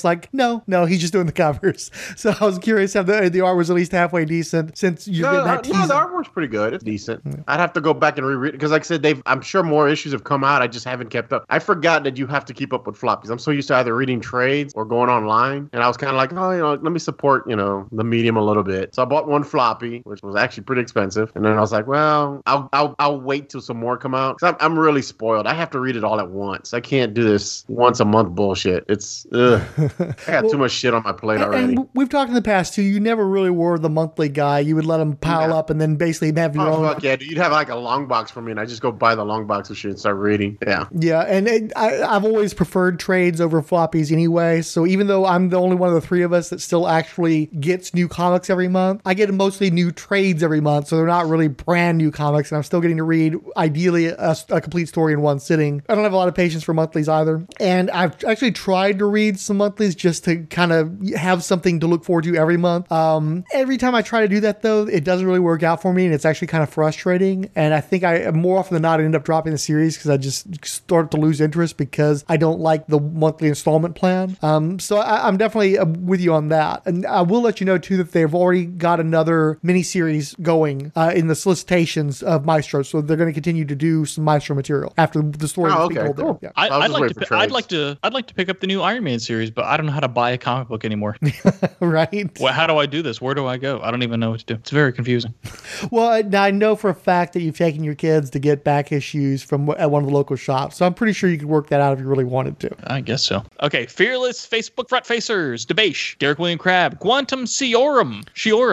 it's like, no, he's just doing the covers. So I was curious if the art was at least halfway decent since you're getting that teaser. No, the artwork's pretty good. It's decent. Yeah. I'd have to go back and reread it because, like I said, I'm sure more issues have come out. I just haven't kept up. I forgot that you have to keep up with floppies. I'm so used to either reading trades or going online, and I was kind of like, let me support, the medium a little bit. So I bought one floppy, which was actually pretty expensive, and then I was like, well, I'll wait till some more come out. Cause I'm really spoiled. I have to read it all at once. I can't do this once a month bullshit. It's I got too much shit on my plate already. And we've talked in the past too. You never really were the monthly guy. You would let them pile up and then basically have your own. Fuck yeah, dude. You'd have like a long box for me, and I just go buy the long box of shit and start reading. Yeah. Yeah, and I've always preferred trades over floppies anyway. So even though I'm the only one of the three of us that still actually gets new comics every month, I get mostly new trades every month. So they're not really brand new comics, and I'm still getting to read ideally a complete story in one sitting. I don't have a lot of patience for monthlies either, and I've actually tried to read some monthlies just to kind of have something to look forward to every month. Every time I try to do that though, it doesn't really work out for me, and it's actually kind of frustrating. And I think I more often than not end up dropping the series because I just start to lose interest because I don't like the monthly installment plan. So I'm definitely with you on that. And I will let you know too that they've already got another miniseries going in the solicitations of Maestro. So they're going to continue to do some Maestro material after the story that's being told cool. there. Yeah. I'd like to pick up the new Iron Man series, but I don't know how to buy a comic book anymore. Right. Well, how do I do this? Where do I go? I don't even know what to do. It's very confusing. Well, now I know for a fact that you've taken your kids to get back issues from at one of the local shops, so I'm pretty sure you could work that out if you really wanted to. I guess so. Okay, Fearless Facebook Front Facers, Debache, Derek William Crabb, Quantum Shiorum,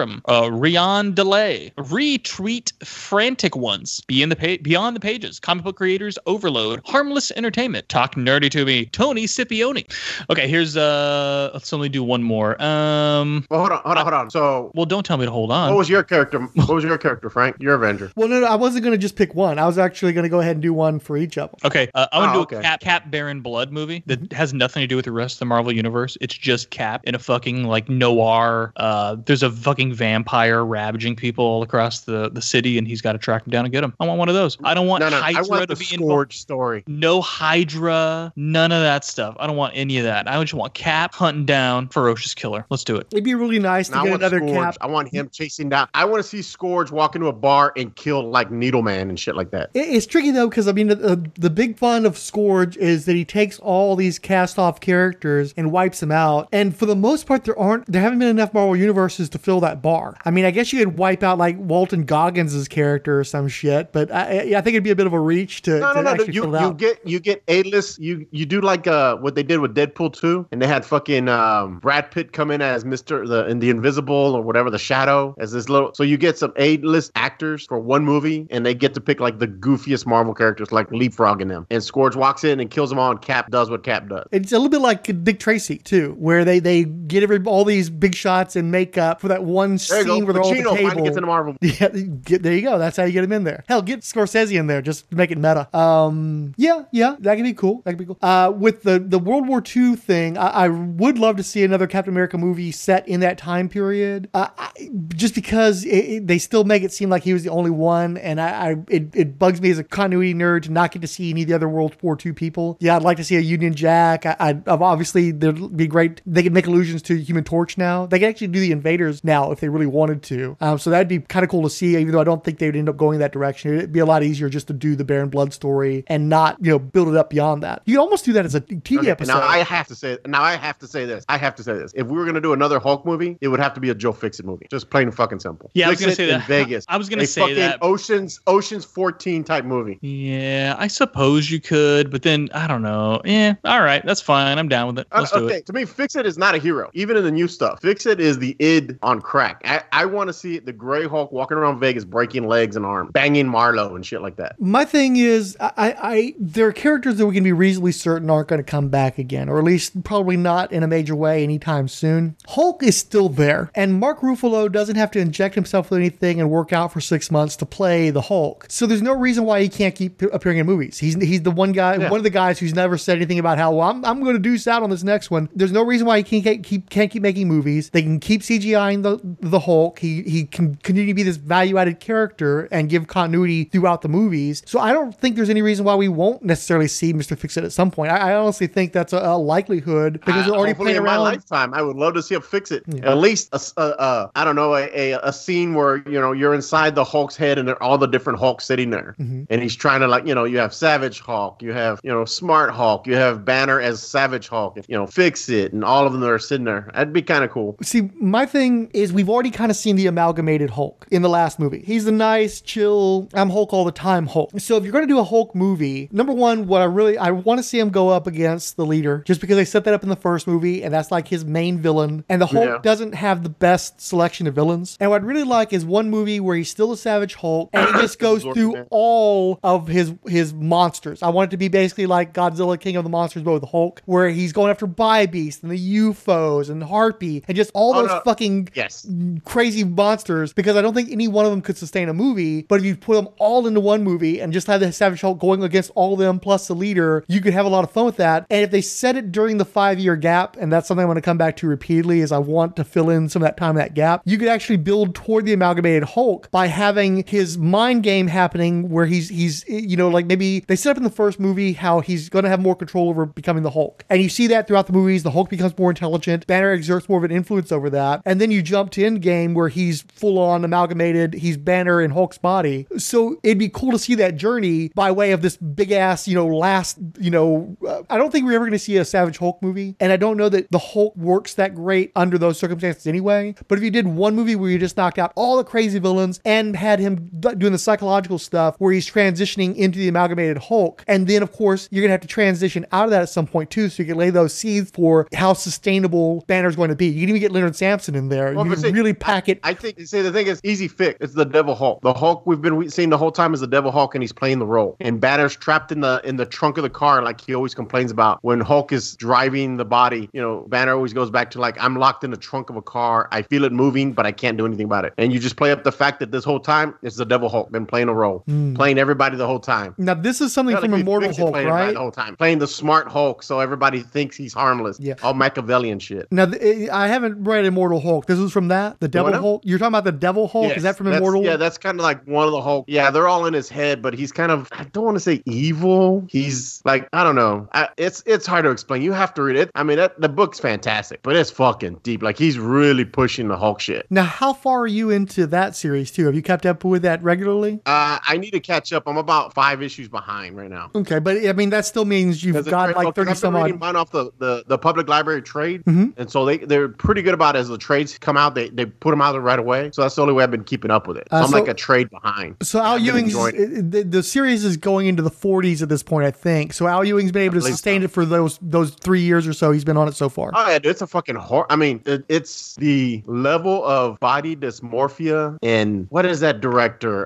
Rion Delay, Retweet Frantic Ones, Beyond the Pages, Comic Book Creators Overload, Harmless Entertainment, Talk Nerdy to Me, Tony Scipione. Okay, here's let's only do one more. Well, hold on. So, well, don't tell me to hold on. What was your character, Frank? Your Avenger. Well, no, I wasn't going to just pick one. I was actually going to go ahead and do one for each of them. Okay, I want to do a Cap Baron Blood movie that has nothing to do with the rest of the Marvel Universe. It's just Cap in a fucking like noir. There's a fucking vampire ravaging people all across the city, and he's got to track them down and get them. I want one of those. I don't want Hydra to be Scourge story. No Hydra, none of that stuff. I don't want any of that. I just want Cap hunting down ferocious killer. Let's do it. It'd be really nice to get another Scourge. Cap. I want him chasing down. I want to see Scourge walk into a bar and kill like Needleman and shit like that. It's tricky though, because I mean the big fun of Scourge is that he takes all these cast off characters and wipes them out. And for the most part, there haven't been enough Marvel universes to fill that bar. I mean, I guess you could wipe out like Walton Goggins' character or some shit, but I think it'd be a bit of a reach to actually fill it out. You get A-list. You do like what they did with Deadpool 2, and they had fucking Brad Pitt come in as in the Invisible or whatever, the Shadow, as this little. So you get some A-list actors for one movie, and they get to pick like the goofiest Marvel characters, like leapfrogging them. And Scourge walks in and kills them all, and Cap does what Cap does. It's a little bit like Dick Tracy too, where they get all these big shots and makeup for that one scene where they're all at the table. Gets into Marvel. Yeah, there you go. That's how you get him in there. Hell, get Scorsese in there just to make it meta. Yeah, that could be cool. With the World War II thing, I would love to see another Captain America movie set in that time period. Just because they still make it seem like he was the only one, and it bugs me as a continuity nerd to not get to see any of the other World War II people. Yeah, I'd like to see a Union Jack. I'd obviously there'd be great. They could make allusions to Human Torch now. They could actually do the Invaders now if they really wanted to. So that'd be kind of cool to see, even though I don't think they would end up going that direction. It'd be a lot easier just to do the Baron Blood story and not, build it up beyond that. You could almost do that as a TV episode. Now I have to say this. If we were going to do another Hulk movie, it would have to be a Joe Fixit movie. Just plain and fucking simple. Yeah, I was going to say that. Vegas. I was going to say that. Ocean's 14 type movie. Yeah, I suppose you could, but then I don't know. Yeah, all right, that's fine. I'm down with it. Let's do it. To me, Fixit is not a hero, even in the new stuff. Fixit is the id on crack. I want to see the Gray Hulk walking around Vegas, breaking legs and arms, banging Marlowe and shit like that. My thing is, there are characters that we can be reasonably certain aren't going to come back again, or at least probably not in a major way anytime soon. Hulk is still there, and Mark Ruffalo doesn't have to inject himself with anything and work out for 6 months to play the Hulk. So there's no reason why he can't keep appearing in movies. He's the one guy, one of the guys who's never said anything about how, well, I'm going to deuce out on this next one. There's no reason why he can't keep making movies. They can keep CGIing the Hulk. He can continue to be this value-added character and give continuity throughout the movies. So I don't think there's any reason why we won't necessarily see Mr. Fixit at some point. I honestly think that's a likelihood because they're already hopefully playing in my around. lifetime, I would love to see him fix it. At least I don't know, a scene where you're inside the Hulk's head and there are all the different Hulks sitting there, and he's trying to you have Savage Hulk, you have Smart Hulk, you have Banner as Savage Hulk, fix it, and all of them that are sitting there. That'd be kind of cool. See, my thing is we've already kind of seen the amalgamated Hulk in the last movie. He's the nice, chill, I'm Hulk all the time Hulk. So if you're going to do a Hulk movie, number one, I want to see him go up against the leader, just because they set that up in the first movie, and that's like his main villain. And the Hulk doesn't have the best selection of villains. And what I'd really like is one movie where he's still a Savage Hulk, and he just goes through all of his monsters. I want it to be basically like Godzilla, King of the Monsters, but with Hulk, where he's going after Bi-Beast and the UFOs and Harpy and just all those fucking crazy monsters, because I don't think any one of them could sustain a movie. But if you put them all into one movie and just have the Savage Hulk going against all of them plus the leader, you could have a lot of fun with that. And if they set it during the 5-year gap, and that's something I want to come back to repeatedly, is I want to fill in some of that time, that gap, you could actually build toward the amalgamated Hulk by having his mind game happening where he's like maybe they set up in the first movie how he's going to have more control over becoming the Hulk. And you see that throughout the movies. The Hulk becomes more intelligent. Banner exerts more of an influence over that. And then you jump to Endgame where he's full on amalgamated. He's Banner in Hulk's body. So it'd be cool to see that journey by way of this big ass, last, I don't think we're ever going to see a Savage Hulk movie. And I don't know that the Hulk works that great under those circumstances anyway. But if you did one movie where you just knocked out all the crazy villains and had him doing the psychological stuff where he's transitioning into the amalgamated Hulk, and then of course you're gonna have to transition out of that at some point too, so you can lay those seeds for how sustainable Banner's going to be. You can even get Leonard Samson in there. You can really pack it. I think the thing is easy fix. It's the Devil Hulk. The Hulk we've been seeing the whole time is the Devil Hulk, and he's playing the role. And Banner's trapped in the trunk of the car, like he always complains about when Hulk is driving the body. Banner always goes back to like, I'm locked in the trunk of a car. I feel it moving, but I can't do anything about it. And you just play up the fact that this whole time it's the Devil Hulk been playing a role, playing everybody the whole time. Now this is something from Immortal Hulk, right? The whole time playing the smart Hulk, so everybody thinks he's harmless. Yeah, all Machiavellian shit. Now I haven't read Immortal Hulk. This was from that, the Devil Hulk. You're talking about the Devil Hulk? Yes, is that from Immortal? Yeah, that's kind of like one of the Hulk. Yeah, they're all in his head, but he's kind of, I don't want to say evil. He's like, I don't know. It's hard to explain. You have to read it. I mean, the book's fantastic, but it's fucking deep. Like he's really pushing the Hulk shit. Now, how far are you into that series too? Have you kept up with that regularly? I need to catch up. I'm about 5 issues behind right now. Okay, but I mean that still means you've got like 30 some odd. Mine off the public library trade, and so they're pretty good about it. As the trades come out, they put them out right away. So that's the only way I've been keeping up with it. So I'm like a trade behind. So Al Ewing's the series is going into the 40s at this point, I think. So Al Ewing's been able to sustain it for those 3 years or so he's been on it so far. Oh yeah, dude, it's a fucking horror. I mean, it's the level of body dysmorphia and what is that director?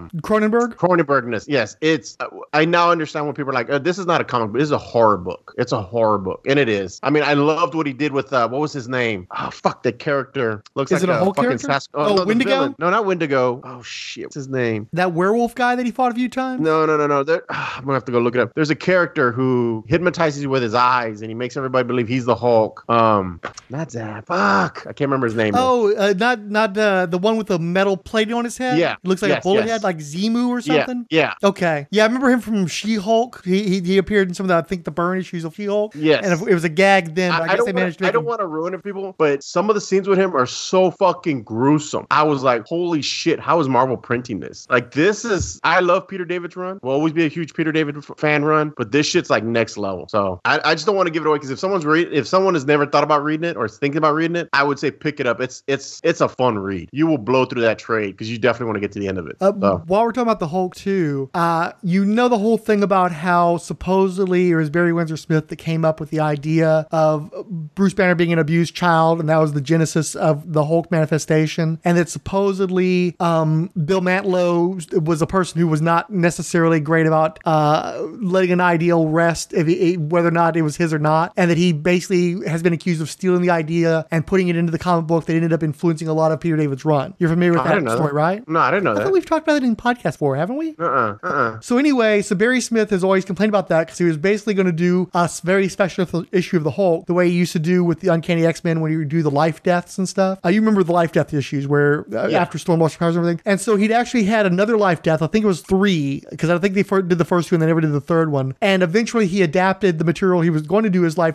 Cronenberg. Yes, it's. I now understand when people are like, this is not a comic book. This is a horror book. It's a horror book, and it is. I mean, I loved what he did with what was his name? Oh fuck, the character looks is like it a whole fucking character? no, Wendigo? No, not Wendigo. Oh shit, what's his name? That werewolf guy that he fought a few times? No. I'm gonna have to go look it up. There's a character who hypnotizes you with his eyes, and he makes everybody believe he's the Hulk. Not that. Fuck, I can't remember his name. Not the one with the metal plate on his head. Yeah, it looks like a bullet head, like Zemu or something. Yeah. Okay. Yeah, I remember him from She-Hulk. He appeared in some of the, I think, the Burn issues of She-Hulk. Yes. And it was a gag then, but I guess they managed to make I don't want to ruin it for people, but some of the scenes with him are so fucking gruesome. I was like, holy shit, how is Marvel printing this? Like, I love Peter David's run. Will always be a huge Peter David fan run, but this shit's like next level. So I just don't want to give it away, because if someone has never thought about reading it or is thinking about reading it, I would say pick it up. It's a fun read. You will blow through that trade because you definitely want to get to the end of it. While we're talking about the Hulk too, the whole thing about how supposedly it was Barry Windsor Smith that came up with the idea of Bruce Banner being an abused child, and that was the genesis of the Hulk manifestation, and that supposedly Bill Mantlo was a person who was not necessarily great about letting an ideal rest, whether or not it was his or not, and that he basically has been accused of stealing the idea and putting it into the comic book that ended up influencing a lot of Peter David's run. You're familiar with that story, right? No, I didn't know that. I thought we've talked about it in podcast before, haven't we? So anyway, Barry Smith has always complained about that because he was basically going to do a very special issue of the Hulk the way he used to do with the Uncanny X-Men when he would do the life deaths and stuff. You remember the life death issues where after Stormbusters powers and everything. And so he'd actually had another life death. I think it was 3, because I think they did the first 2 and they never did the third one. And eventually he adapted the material he was going to do as life death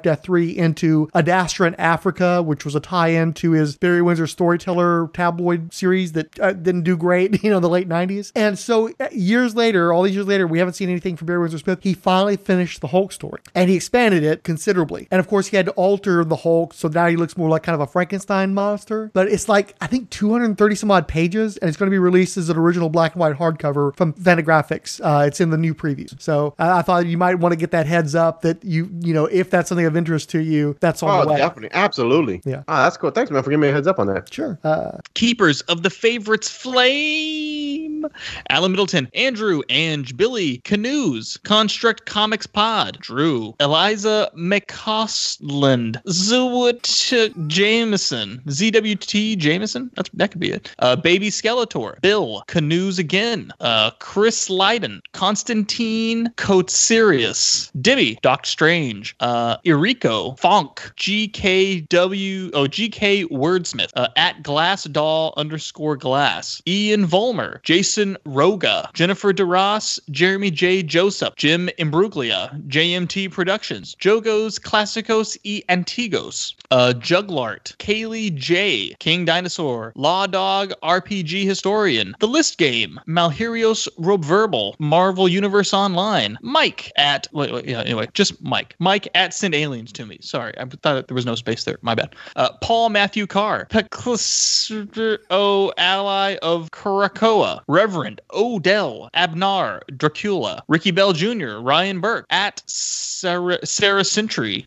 Death 3 into Ad Astra in Africa, which was a tie-in to his Barry Windsor Storyteller tabloid series that didn't do great, in the late 90s. And so years later, all these years later, we haven't seen anything from Barry Windsor Smith. He finally finished the Hulk story and he expanded it considerably. And of course, he had to alter the Hulk, so now he looks more like kind of a Frankenstein monster. But it's like, I think 230 some odd pages, and it's going to be released as an original black and white hardcover from Fantagraphics. It's in the new previews. So I thought you might want to get that heads up that if that's something of interest to you, that's on the way. Definitely. Absolutely. Yeah. Oh, that's cool. Thanks, man, for giving me a heads up on that. Sure. Keepers of the Favorites Flame. Alan Middleton, Andrew, Ange, Billy, Canoes, Construct Comics Pod, Drew, Eliza McCausland, Zewit Jameson, ZWT Jameson, that could be it. Baby Skeletor, Bill, Canoes again, Chris Leiden, Constantine Coatsirius, Dibby, Doctor Strange, Eriko, Fonk, GK Wordsmith, at @glassdoll_glass, Ian Volmer, Jason Roga, Jennifer DeRoss, Jeremy J. Joseph, Jim Imbruglia, JMT Productions, Jogos Classicos y Antigos, Juglart, Kaylee J, King Dinosaur, Law Dog, RPG Historian, The List Game, Malherios Robverbal, Marvel Universe Online, Mike at just Mike at Send Aliens to Me. Sorry, I thought there was no space there. My bad. Paul Matthew Carr, Peclis Ally of Krakoa, Reverend Odell Abnar Dracula, Ricky Bell Jr., Ryan Burke at Sarah Sentry,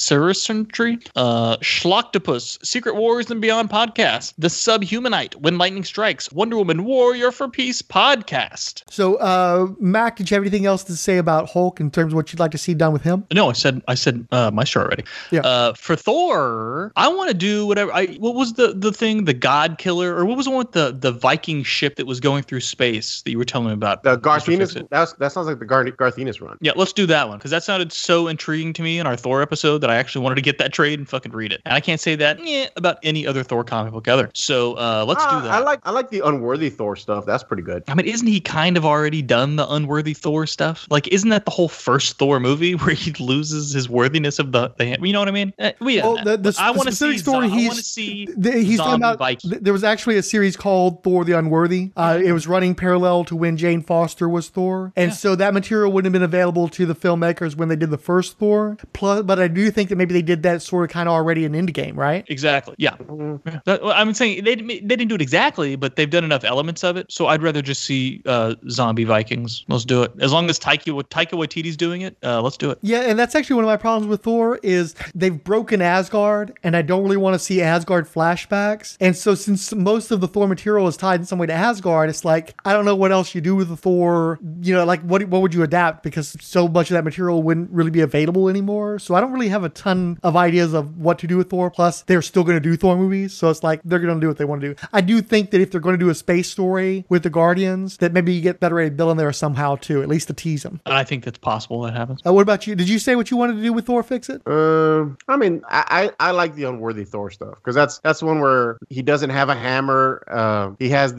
Schloctopus, Secret Wars and Beyond Podcast, The Subhumanite, When Lightning Strikes, Wonder Woman Warrior for Peace Podcast. So, Mac, did you have anything else to say about Hulk in terms of what you'd like to see done with him? No, I said my show already. Yeah. For Thor, I want to do whatever. What was the thing, the God Killer, or what was the one with the Viking ship that was going through space that you were telling me about? The Garthinus. That sounds like the Garthinus run. Yeah, let's do that one because that sounded so intriguing to me in our Thor episode that I actually wanted to get that trade and fucking read it. And I can't say that about any other Thor comic book either. So let's do that. I like the Unworthy Thor stuff. That's pretty good. I mean, isn't he kind of already done the Unworthy Thor stuff? Like, isn't that the whole first Thor movie where he loses his worthiness of the you know what I mean? I want to see story. He's talking about. Viking. There was actually a series called Thor the Unworthy. It was running parallel to when Jane Foster was Thor, and so that material wouldn't have been available to the filmmakers when they did the first Thor. But I do think that maybe they did that sort of kind of already in Endgame, right? Exactly. Yeah. I'm saying they didn't do it exactly, but they've done enough elements of it. So I'd rather just see zombie Vikings. Let's do it. As long as Taika Waititi's doing it, let's do it. Yeah, and that's actually one of my problems with Thor is they've broken Asgard, and I don't really want to see Asgard flashbacks. And so since most of the Thor material is tied in some way to Asgard, it's like, I don't know what else you do with the Thor. Like what would you adapt? Because so much of that material wouldn't really be available anymore. So I don't really have a ton of ideas of what to do with Thor. Plus, they're still going to do Thor movies. So it's like, they're going to do what they want to do. I do think that if they're going to do a space story with the Guardians, that maybe you get Better Ray Bill in there somehow too, at least to tease them. I think that's possible that happens. What about you? Did you say what you wanted to do with Thor Fix It? I mean, I like the Unworthy Thor stuff because that's one where he doesn't have a hammer. He has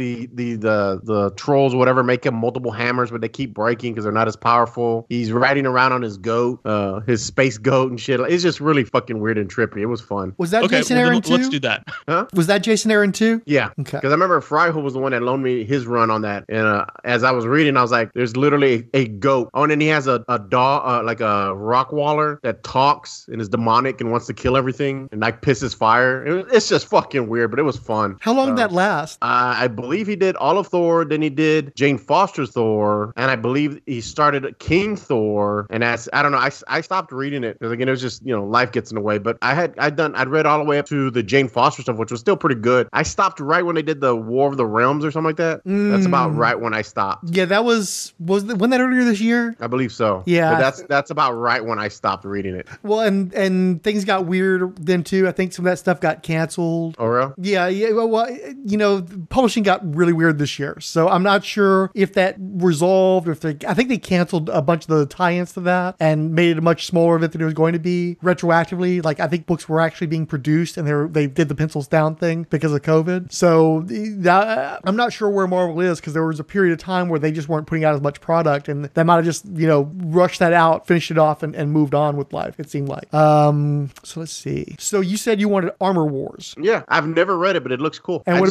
the trolls, whatever, make him multiple hammers, but they keep breaking because they're not as powerful. He's riding around on his goat, his space goat and shit. It's just really fucking weird and trippy. It was fun. Was that Jason Aaron too? Let's do that. Huh? Was that Jason Aaron too? Yeah. Okay. Because I remember Fryhool was the one that loaned me his run on that, and as I was reading, I was like, "There's literally a goat." Oh, and then he has a dog, like a rockwaller that talks and is demonic and wants to kill everything and like pisses fire. It's just fucking weird, but it was fun. How long did that last? I believe he did all of Thor, then he did Jane Foster's Thor, and I believe he started King Thor. And I don't know, I stopped reading it because again, it was just, life gets in the way. But I'd read all the way up to the Jane Foster stuff, which was still pretty good. I stopped right when they did the War of the Realms or something like that. That's about right when I stopped. Yeah, that wasn't that earlier this year? I believe so. Yeah, but that's about right when I stopped reading it. Well, and things got weird then too. I think some of that stuff got canceled. Oh, really? Yeah. Well, publishing got really weird this year. So I'm not sure if that resolved, or if I think they canceled a bunch of the tie-ins to that and made it a much smaller event than it was going to be retroactively. Like, I think books were actually being produced and they did the pencils down thing because of COVID. So I'm not sure where Marvel is, because there was a period of time where they just weren't putting out as much product, and they might have just, rushed that out, finished it off, and moved on with life, it seemed like. So let's see. So you said you wanted Armor Wars. Yeah, I've never read it, but it looks cool. And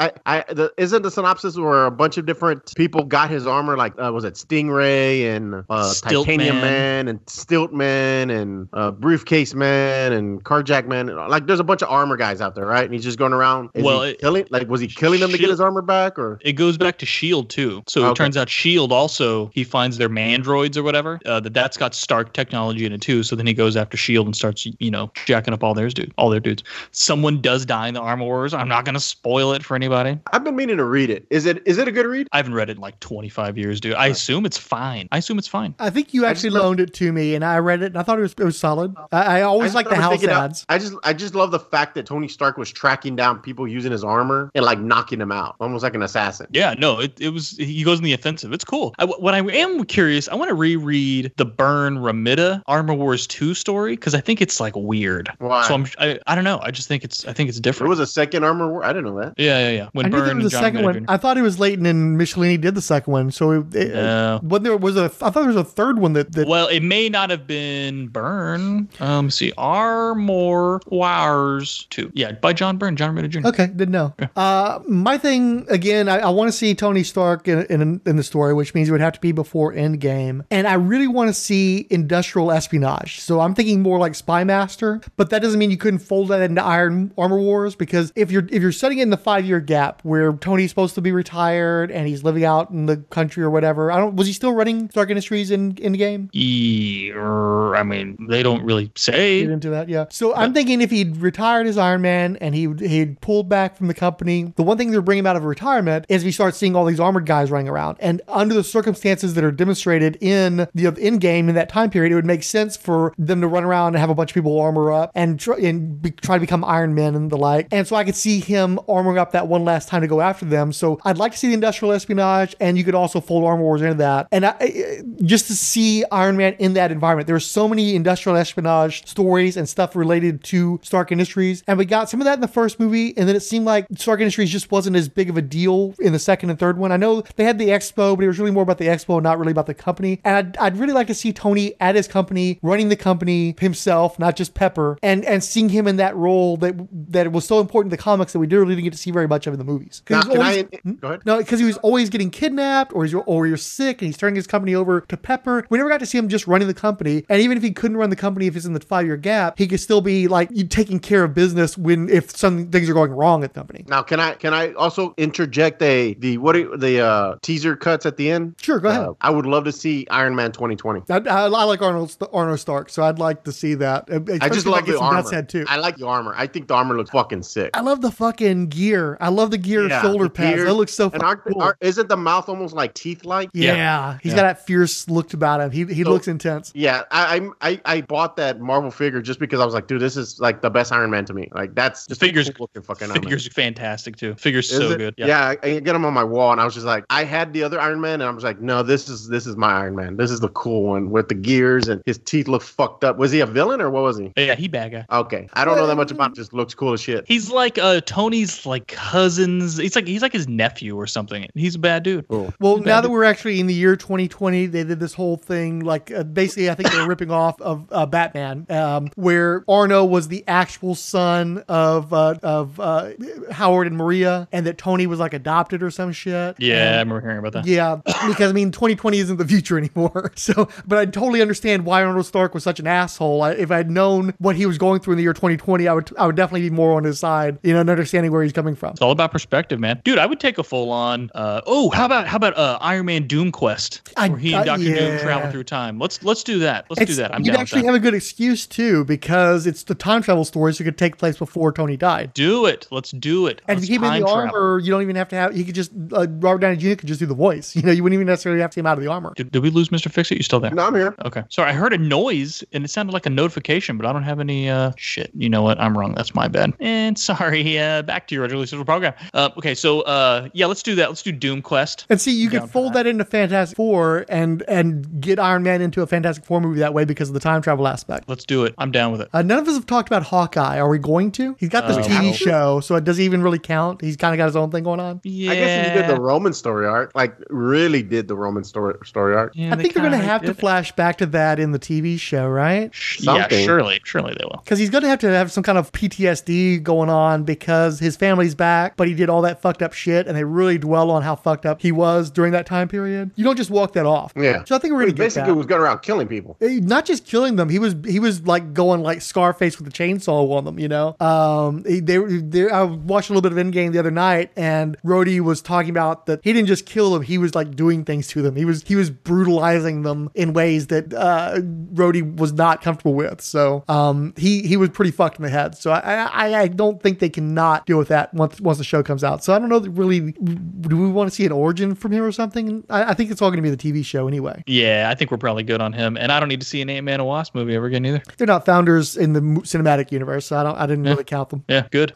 isn't the synopsis where a bunch of different people got his armor? Like, was it Stingray and Titanium Man and Stilt Man and Briefcase Man and Carjack Man? Like, there's a bunch of armor guys out there, right? And he's just going around. Was he killing them to get his armor back, or? It goes back to S.H.I.E.L.D. too. So it turns out S.H.I.E.L.D. also, he finds their mandroids or whatever. That's got Stark technology in it too. So then he goes after S.H.I.E.L.D. and starts, jacking up all their dudes. Someone does die in the Armor Wars. I'm not gonna spoil it for anybody. I've been meaning to read it. Is it a good read? I haven't read it in like 25 years, dude. I assume it's fine. I think you actually loaned it to me, and I read it, and I thought it was solid. I always like the house ads. I just love the fact that Tony Stark was tracking down people using his armor and like knocking them out, almost like an assassin. Yeah, no, it was. He goes in the offensive. It's cool. What I am curious, I want to reread the Byrne Romita Armor Wars 2 story, because I think it's like weird. Why? So I don't know. I think it's different. There was a second Armor War. I didn't know that. Yeah. When Byrne and the second one, I thought it was Leighton and Michelini did the second one. So I thought there was a third one that. Well, it may not have been Byrne. Let's see, Armor Wars 2. Yeah, by John Byrne, John Romita Jr. Okay, didn't know. Yeah. My thing again, I want to see Tony Stark in the story, which means it would have to be before Endgame, and I really want to see industrial espionage. So I'm thinking more like Spy Master, but that doesn't mean you couldn't fold that into Armor Wars, because if you're setting it in the 5-year gap where Tony's supposed to be retired and he's living out in the country or whatever, was he still running Stark Industries in Endgame? I mean, they don't really say. Get into that, yeah. So I'm thinking if he'd retired as Iron Man and he'd pulled back from the company, the one thing they're bringing him out of retirement is we start seeing all these armored guys running around, and under the circumstances that are demonstrated in the Endgame in that time period, it would make sense for them to run around and have a bunch of people armor up and try to become Iron Men and the like. And so I could see him armoring up that one last time to go after them. So I'd like to see the industrial espionage, and you could also fold Armor Wars into that. And just to see Iron Man in that environment. There's so many industrial espionage stories and stuff related to Stark Industries, and we got some of that in the first movie, and then it seemed like Stark Industries just wasn't as big of a deal in the second and third one. I know they had the expo, but it was really more about the expo, not really about the company. And I'd really like to see Tony at his company, running the company himself, not just Pepper, and seeing him in that role that was so important in the comics that we really didn't get to see very much of in the movies. Go ahead. No, because he was always getting kidnapped, or you're sick, and he's turning his company over to Pepper. We never got to see him just running the company. And even if he couldn't run the company, if it's in the 5-year gap, he could still be like taking care of business if some things are going wrong at the company. Now, can I also interject the teaser cuts at the end? Sure, go ahead. I would love to see Iron Man 2020. I like Arnold Stark, so I'd like to see that. I just love the armor. Too. I like the armor. I think the armor looks fucking sick. I love the fucking gear. I love the gear shoulder pads. That looks so fucking cool. Isn't the mouth almost like teeth-like? Yeah. He's got that fierce look about him. He looks intense. Yeah, I bought that Marvel figure just because I was like, dude, this is like the best Iron Man to me. Like, that's just figures cool looking fucking Iron Man. Figures fantastic too. Figures so good. Yeah, I get them on my wall, and I was just like, I had the other Iron Man, and I was like, no, this is my Iron Man. This is the cool one with the gears, and his teeth look fucked up. Was he a villain or what was he? Yeah, he bad guy. Okay, I don't know that much about it. Just looks cool as shit. He's like Tony's like cousins. He's like his nephew or something. He's a bad dude. Cool. Well, now that we're actually in the year 2020, they did this whole thing like basically I think they were ripping off of Batman, where Arno was the actual son of Howard and Maria, and that Tony was like adopted or some shit. Yeah, I remember hearing about that. Yeah, because I mean 2020 isn't the future anymore. So, but I totally understand why Arnold Stark was such an asshole. If I'd known what he was going through in the year 2020, I would definitely be more on his side, and understanding where he's coming from. It's all about perspective, man. Dude, I would take a full on. How about Iron Man Doom Quest, where he and Dr. Doom travel through time. Let's do that. Do that. I'm you down actually with that. have a good excuse too, because it's the time travel story, so it could take place before Tony died. Do it. Let's do it. And if you keep him in the armor, you don't even have to have. He could just Robert Downey Jr. could just do the voice. You wouldn't even necessarily have to see him out of the armor. Did we lose Mr. Fix-It? You still there? No, I'm here. Okay. Sorry, I heard a noise and it sounded like a notification, but I don't have any shit. You know what? I'm wrong. That's my bad. And sorry. Back to your regularly scheduled program. Okay. So let's let's do that. Let's do Doom Quest. And see, you could fold that into Fantastic Four and get Iron Man into a Fantastic Four movie that way because of the time travel aspect. Let's do it. I'm down with it. None of us have talked about Hawkeye. Are we going to? He's got this TV show, so it doesn't even really count. He's kind of got his own thing going on. Yeah. I guess if you did the Roman story arc, like really did the Roman story arc. Yeah, I think they're going to have to flash back to that in the TV show, right? Yeah, surely they will. Because he's going to have some kind of PTSD going on because his family's back, but he did all that fucked up shit, and they really dwell on how fucked up he was during that time period. You don't just walk that off. Yeah. So I think we're going to get basically that. was going around killing people. Not just killing them. He was like going like Scarface with a chainsaw on them, you know? I watched a little bit of Endgame the other night, and Rhodey was talking about that he didn't just kill them, he was like doing things to them. He was brutalizing them in ways that Rhodey was not comfortable with. So he was pretty fucked in the head. So I don't think they can not deal with that once the show comes out. So I don't know that really, do we want to see an origin from him or something? I think it's all going to be the TV show anyway. Yeah, I think we're probably good on him. And I don't need to see an Ant-Man and Wasp movie ever again either. They're not founders in the cinematic universe, so I didn't really count them. Yeah, good.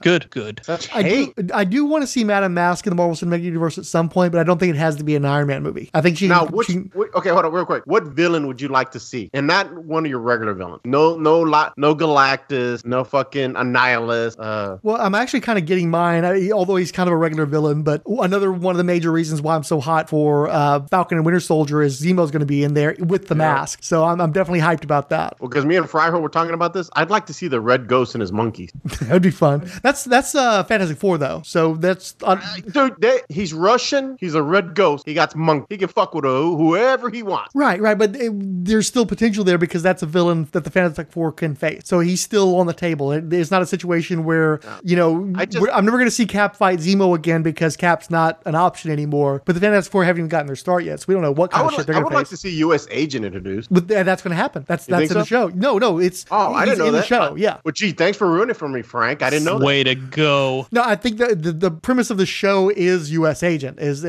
I do want to see Madame Mask in the Marvel Cinematic Universe at some point, but I don't think it has to be an Iron Man movie. I think okay, hold on real quick. What villain would you like to see? And not one of your regular villains. No Galactus, no fucking Annihilus. Well, I'm actually kind of getting mine, although he's kind of a regular villain, but another one of the major reasons why I'm so hot for Falcon and Winter Soldier is Zemo's going to be in there with the mask. So I'm definitely hyped about that. Well, because me and Fryho were talking about this, I'd like to see the Red Ghost and his monkeys. That'd be fun. That's Fantastic Four though. So that's dude. He's Russian. He's a red ghost. He got monk. He can fuck with whoever he wants. Right. But there's still potential there because that's a villain that the Fantastic Four can face. So he's still on the table. It's not a situation where I'm never going to see Cap fight Zemo again because Cap's not an option anymore. But the Fantastic Four haven't even gotten their start yet, so we don't know what kind of shit they're going to face. I would like to see U.S. Agent introduced. But that's going to happen. That's in the show. No, it's I didn't know in that. The show. Yeah. Well, gee, thanks for ruining it for me, Frank. I didn't know that. Way to go. No, I think the premise of the show is U.S. Agent, is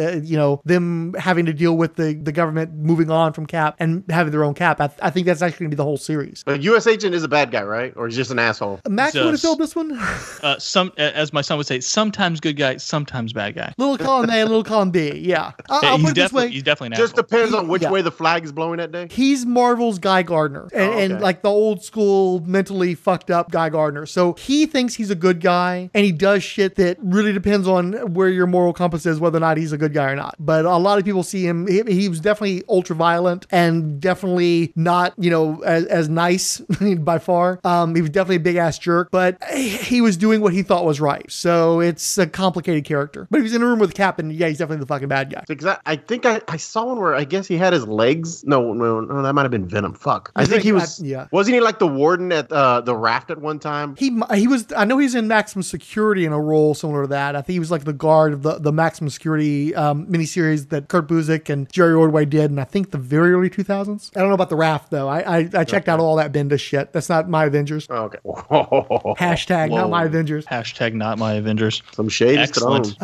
them having to deal with the government moving on from Cap and having their own Cap. I think that's actually going to be the whole series. But U.S. Agent is a bad guy, right? Or he's just an asshole? Max would have filled this one. As my son would say, sometimes good guy, sometimes bad guy. Little column A, little column B. Yeah. I'll put it this way. He's definitely an just asshole. Depends on which way the flag is blowing that day. He's Marvel's Guy Gardner, and like the old school, mentally fucked up Guy Gardner. So he thinks he's a good guy, and he does shit that really depends on where your moral compass is, whether or not he's a good guy or not. But a lot of people see him. He was definitely ultra violent and definitely not, as nice by far. He was definitely a big ass jerk, but he was doing what he thought was right. So it's a complicated character. But if he's in a room with Cap, and he's definitely the fucking bad guy. I think I saw one where I guess he had his legs. No, that might have been Venom. Fuck. I think he was. Yeah. Wasn't he like the warden at the raft at one time? He was. I know he's in Maximum Security in a role similar to that. I think he was like the guard of the Maximum Security miniseries that Kurt Busiek and Jerry Ordway did, and I think the very early 2000s. I don't know about the raft though. I checked out all that Bendis shit. That's not my Avengers. Oh, okay. Hashtag not my Avengers. Hashtag not my Avengers. Some shade. Excellent.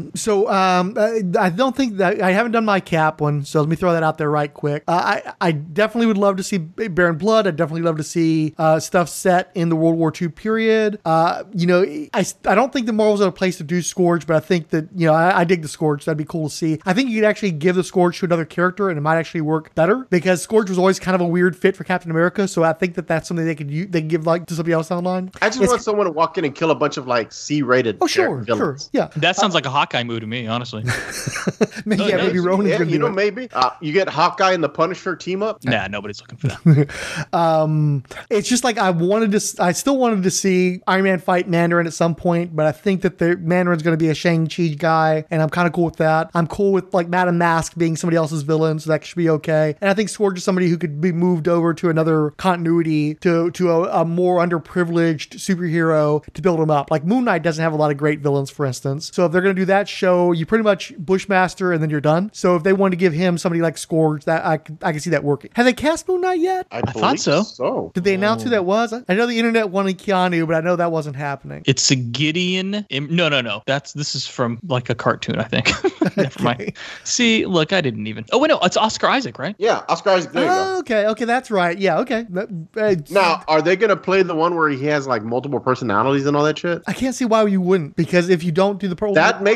I don't think that I haven't done my Cap one, so let me throw that out there right quick. I definitely would love to see Baron Blood. I'd definitely love to see stuff set in the World War II period. I don't think the Marvel's at a place to do Scourge, but I think that, I dig the Scourge. That'd be cool to see. I think you could actually give the Scourge to another character and it might actually work better because Scourge was always kind of a weird fit for Captain America. So I think that that's something they could give like to somebody else down the line. I just want someone to walk in and kill a bunch of like C-rated. Oh, sure. Yeah. That sounds like a Hawkeye move to me, honestly. Maybe Ronan's going to do it. Maybe you get Hawkeye and the Punisher team up. Nah, nobody's looking for that. It's just like I still wanted to see Iron Man fight Mandarin at some point, but I think that the Mandarin's going to be a Shang-Chi guy, and I'm kind of cool with that. I'm cool with like Madame Mask being somebody else's villain, so that should be okay. And I think Scourge is somebody who could be moved over to another continuity to a more underprivileged superhero to build him up. Like Moon Knight doesn't have a lot of great villains, for instance. So if they're going to do that show, you pretty much Bushmaster and then you're done. So if they wanted to give him somebody like Scourge, that I can see that working. Have they cast Moon Knight yet? I thought so. Did they announce who that was? I know the internet wanted Keanu, but I know that wasn't happening. It's a Gideon. No. This is from like a cartoon, I think. Never mind. See, look, I didn't even. Oh wait, no, it's Oscar Isaac, right? Yeah, Oscar Isaac. There you go. Okay, that's right. Yeah, okay. Now, are they gonna play the one where he has like multiple personalities and all that shit? I can't see why you wouldn't, because if you don't do the that makes the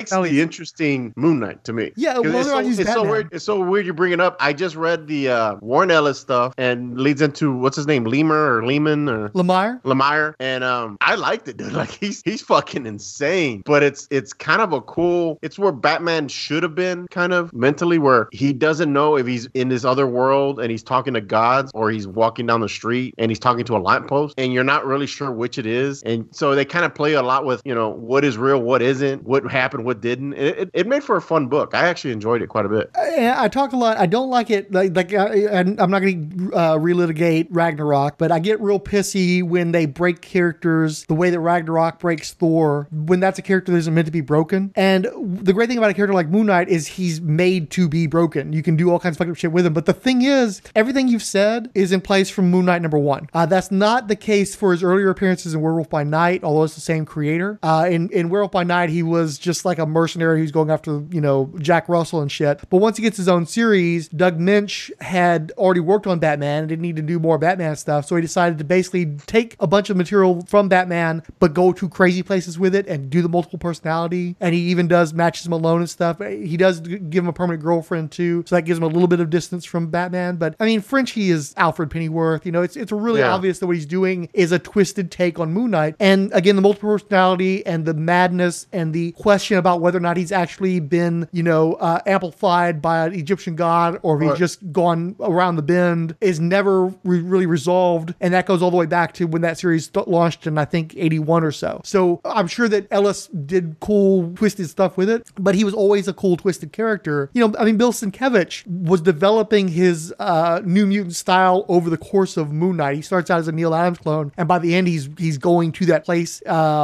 interesting Moon Knight to me. Yeah, whether or not he's it's so Batman. weird. It's so weird you bring it up. I just read the Warren Ellis stuff and leads into what's his name, Lemire or Lehman or Lemire, and I liked it, dude. Like he's fucking insane. But it's kind of a cool. It's where Batman should have been, kind of mentally, where he doesn't know if he's in this other world and he's talking to gods or he's walking down the street and he's talking to a lamppost, and you're not really sure which it is. And so they kind of play a lot with, you know, what is real, what isn't, what happened, what didn't. It made for a fun book. I actually enjoyed it quite a bit. I talk a lot. I don't like it. I'm not going to relitigate Ragnarok, but I get real pissy when they break characters the way that Ragnarok breaks Thor, when that's a character that isn't meant to be broken. And the great thing about a character like Moon Knight is he's made to be broken. You can do all kinds of fucked up shit with him. But the thing is, everything you've said is in place from Moon Knight #1. That's not the case for his earlier appearances in Werewolf by Night, although it's the same creator. In Werewolf by Night, he was just like a mercenary who's going after, you know, Jack Russell and shit. But once he gets his own series, Doug Minch had already worked on Batman and didn't need to do more Batman stuff. So he decided to basically take a bunch of material from Batman, but go to crazy places with it and do the multiple personality. And he even does matches him alone and stuff. He does give him a permanent girlfriend too. So that gives him a little bit of distance from Batman. But I mean, Frenchie is Alfred Pennyworth. You know, it's really obvious that what he's doing is a twisted take on Moon Knight. And again, the multiple personality and the madness and the question about whether or not he's actually been, you know, amplified by an Egyptian god or if he's just gone around the bend is never really resolved. And that goes all the way back to when that series launched in, I think, 81 or so. So I'm sure that Ellis did cool, twisted stuff with it, but he was always a cool, twisted character. You know, I mean, Bill Sienkiewicz was developing his New Mutant style over the course of Moon Knight. He starts out as a Neil Adams clone, and by the end, he's going to that place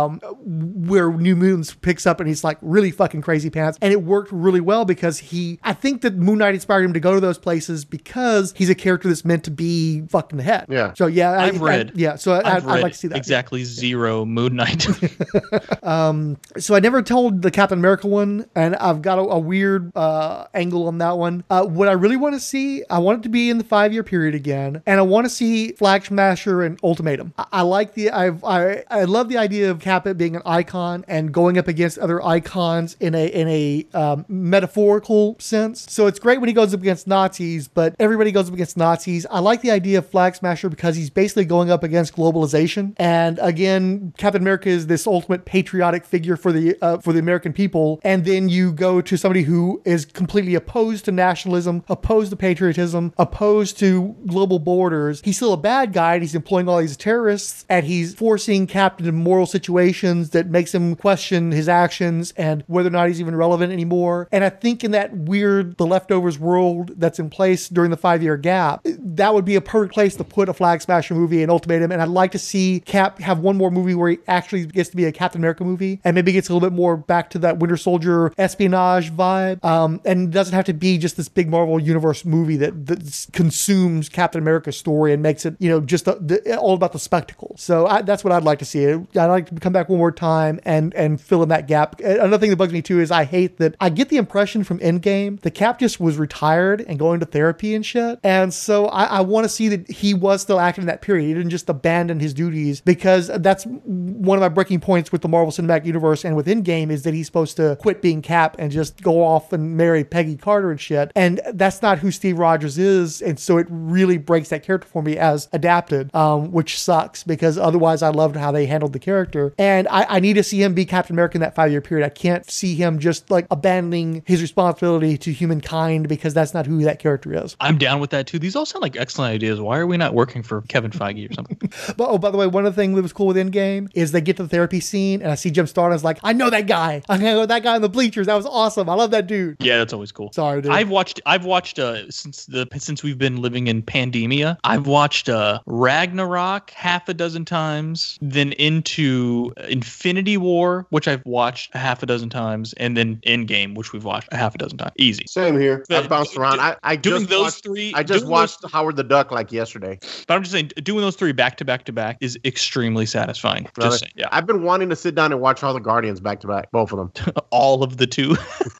where New Mutants picks up, and he's like really fucking crazy pants. And it worked really well because I think that Moon Knight inspired him to go to those places because he's a character that's meant to be fucked in the head. Yeah. So yeah, I'd like to see that. Exactly zero Moon Knight. So I never told the Captain America one, and I've got a weird angle on that one. What I really want to see, I want it to be in the 5-year period again, and I want to see Flag Smasher and Ultimatum. I like I love the idea of Cap being an icon and going up against other icons in a metaphorical sense. So it's great when he goes up against Nazis, but everybody goes up against Nazis. I like the idea of Flag Smasher because he's basically going up against globalization. And again, Captain America is this ultimate patriotic figure for the American people. And then you go to somebody who is completely opposed to nationalism, opposed to patriotism, opposed to global borders. He's still a bad guy, and he's employing all these terrorists, and he's forcing Cap into moral situations that makes him question his actions and whether or not he's even relevant anymore. And I think in that weird The Leftovers world that's in place during the 5-year gap, that would be a perfect place to put a Flag Smasher movie and Ultimatum. And I'd like to see Cap have one more movie where he actually gets to be a Captain America movie and maybe gets a little bit more back to that Winter Soldier espionage vibe. And it doesn't have to be just this big Marvel Universe movie that consumes Captain America's story and makes it, you know, just all about the spectacle. So that's what I'd like to see. I'd like to come back one more time and fill in that gap. Another thing that bugs me too is I hate that I get the impression from Endgame the Cap just was retired and going to therapy and shit. And so I want to see that he was still acting in that period. He didn't just abandon his duties, because that's one of my breaking points with the Marvel Cinematic Universe and with Endgame is that he's supposed to quit being Cap and just go off and marry Peggy Carter and shit. And that's not who Steve Rogers is. And so it really breaks that character for me as adapted, which sucks because otherwise I loved how they handled the character. And I need to see him be Captain America in that 5-year period. I can't see him just like abandoning his responsibility to humankind because that's not who that character is. I'm down with that too. These all sound like excellent ideas. Why are we not working for Kevin Feige or something? But by the way, one of the things that was cool with Endgame is they get to the therapy scene and I see Jim Starlin is like, I know that guy. I know that guy in the bleachers. That was awesome. I love that dude. Yeah, that's always cool. Sorry, dude. I've watched since we've been living in pandemia, I've watched Ragnarok half a dozen times, then into Infinity War, which I've watched a half a dozen times, and then Endgame, which we've watched a half a dozen times. Easy. Same here. I've bounced around. I just watched Howard the Duck like yesterday. But I'm just saying, doing those 3 back to back to back is extremely satisfying. Really? Just saying, yeah. I've been wanting to sit down and watch all the Guardians back to back, both of them. All of the 2.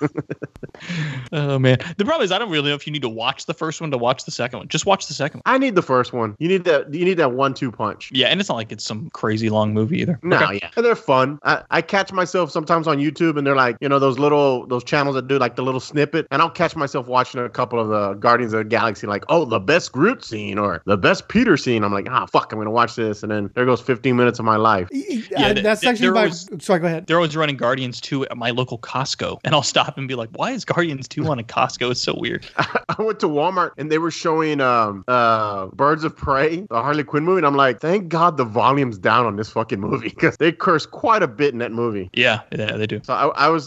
Oh man, the problem is I don't really know if you need to watch the first one to watch the second one. Just watch the second one. I need the first one. You need that 1-2 punch. Yeah, and it's not like it's some crazy long movie either. No, Okay. yeah. And they're fun. I catch myself sometimes on YouTube and they're like, those channels that do like the little snippet. And I'll catch myself watching a couple of the Guardians of the Galaxy, like, oh, the best Groot scene or the best Peter scene. I'm like, fuck, I'm going to watch this. And then there goes 15 minutes of my life. Yeah, that's actually my... Sorry, go ahead. They're always running Guardians 2 at my local Costco. And I'll stop and be like, why is Guardians 2 on a Costco? It's so weird. I went to Walmart and they were showing Birds of Prey, the Harley Quinn movie. And I'm like, thank God the volume's down on this fucking movie because they curse quite a bit in that movie. Yeah, they do. So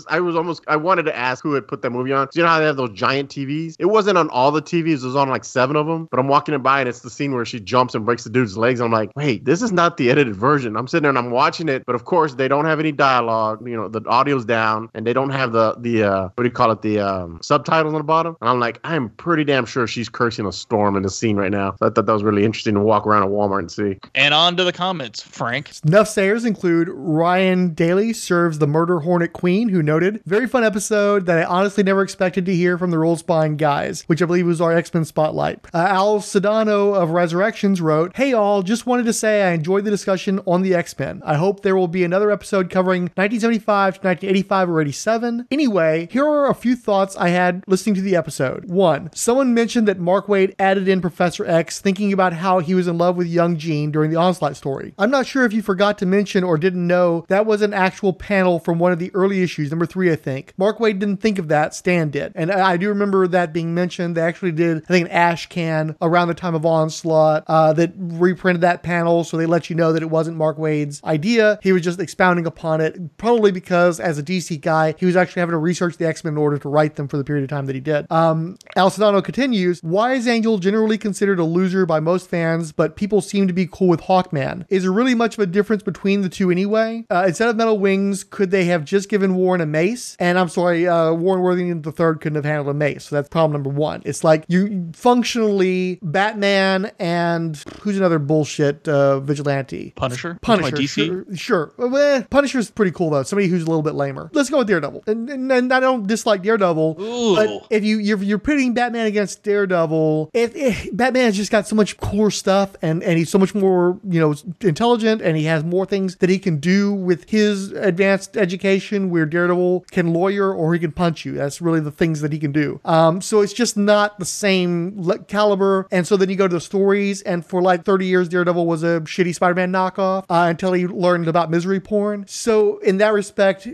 I wanted to ask who had put that movie on. So you know how they have those giant TVs? It wasn't on all the TVs. It was on like 7 of them. But I'm walking it by and it's the scene where she jumps and breaks the dude's legs. And I'm like, wait, this is not the edited version. I'm sitting there and I'm watching it. But of course, they don't have any dialogue. The audio's down and they don't have the what do you call it? The subtitles on the bottom. And I'm like, I'm pretty damn sure she's cursing a storm in the scene right now. So I thought that was really interesting to walk around a Walmart and see. And on to the comments, Frank. Enough sayers include Ryan Daly serves the Murder Hornet Queen, who noted, very fun episode that I honestly never expected to hear from the Roll Spine guys, which I believe was our X-Men spotlight. Al Sedano of Resurrections wrote, hey all, just wanted to say I enjoyed the discussion on the X-Men. I hope there will be another episode covering 1975 to 1985 or 87. Anyway, here are a few thoughts I had listening to the episode. 1. Someone mentioned that Mark Waid added in Professor X thinking about how he was in love with young Jean during the Onslaught story. I'm not sure if you forgot to mention or didn't know that was an actual panel from one of the early issues, number 3, I think. Mark Waid didn't think of that, Stan did. And I do remember that being mentioned. They actually did, I think, an ash can around the time of Onslaught that reprinted that panel, so they let you know that it wasn't Mark Waid's idea. He was just expounding upon it, probably because as a DC guy, he was actually having to research the X-Men in order to write them for the period of time that he did. Al Sedano continues, why is Angel generally considered a loser by most fans, but people seem to be cool with Hawkman? Is there really much of a difference between the two anyway? Instead of metal wings, could they have just given Warren a mace? And I'm sorry, Warren Worthington III couldn't have handled a mace, so that's problem number 1. It's like, you functionally, Batman and who's another bullshit vigilante? Punisher? DC? Sure. Well, Punisher's pretty cool though, somebody who's a little bit lamer. Let's go with Daredevil. And I don't dislike Daredevil, but if you're pitting Batman against Daredevil, Batman has just got so much cooler stuff and he's so much more, intelligent, and he has more things that he can do with his advanced education, where Daredevil can lawyer or he can punch you. That's really the things that he can do. So it's just not the same caliber. And so then you go to the stories, and for like 30 years, Daredevil was a shitty Spider-Man knockoff until he learned about misery porn. So in that respect,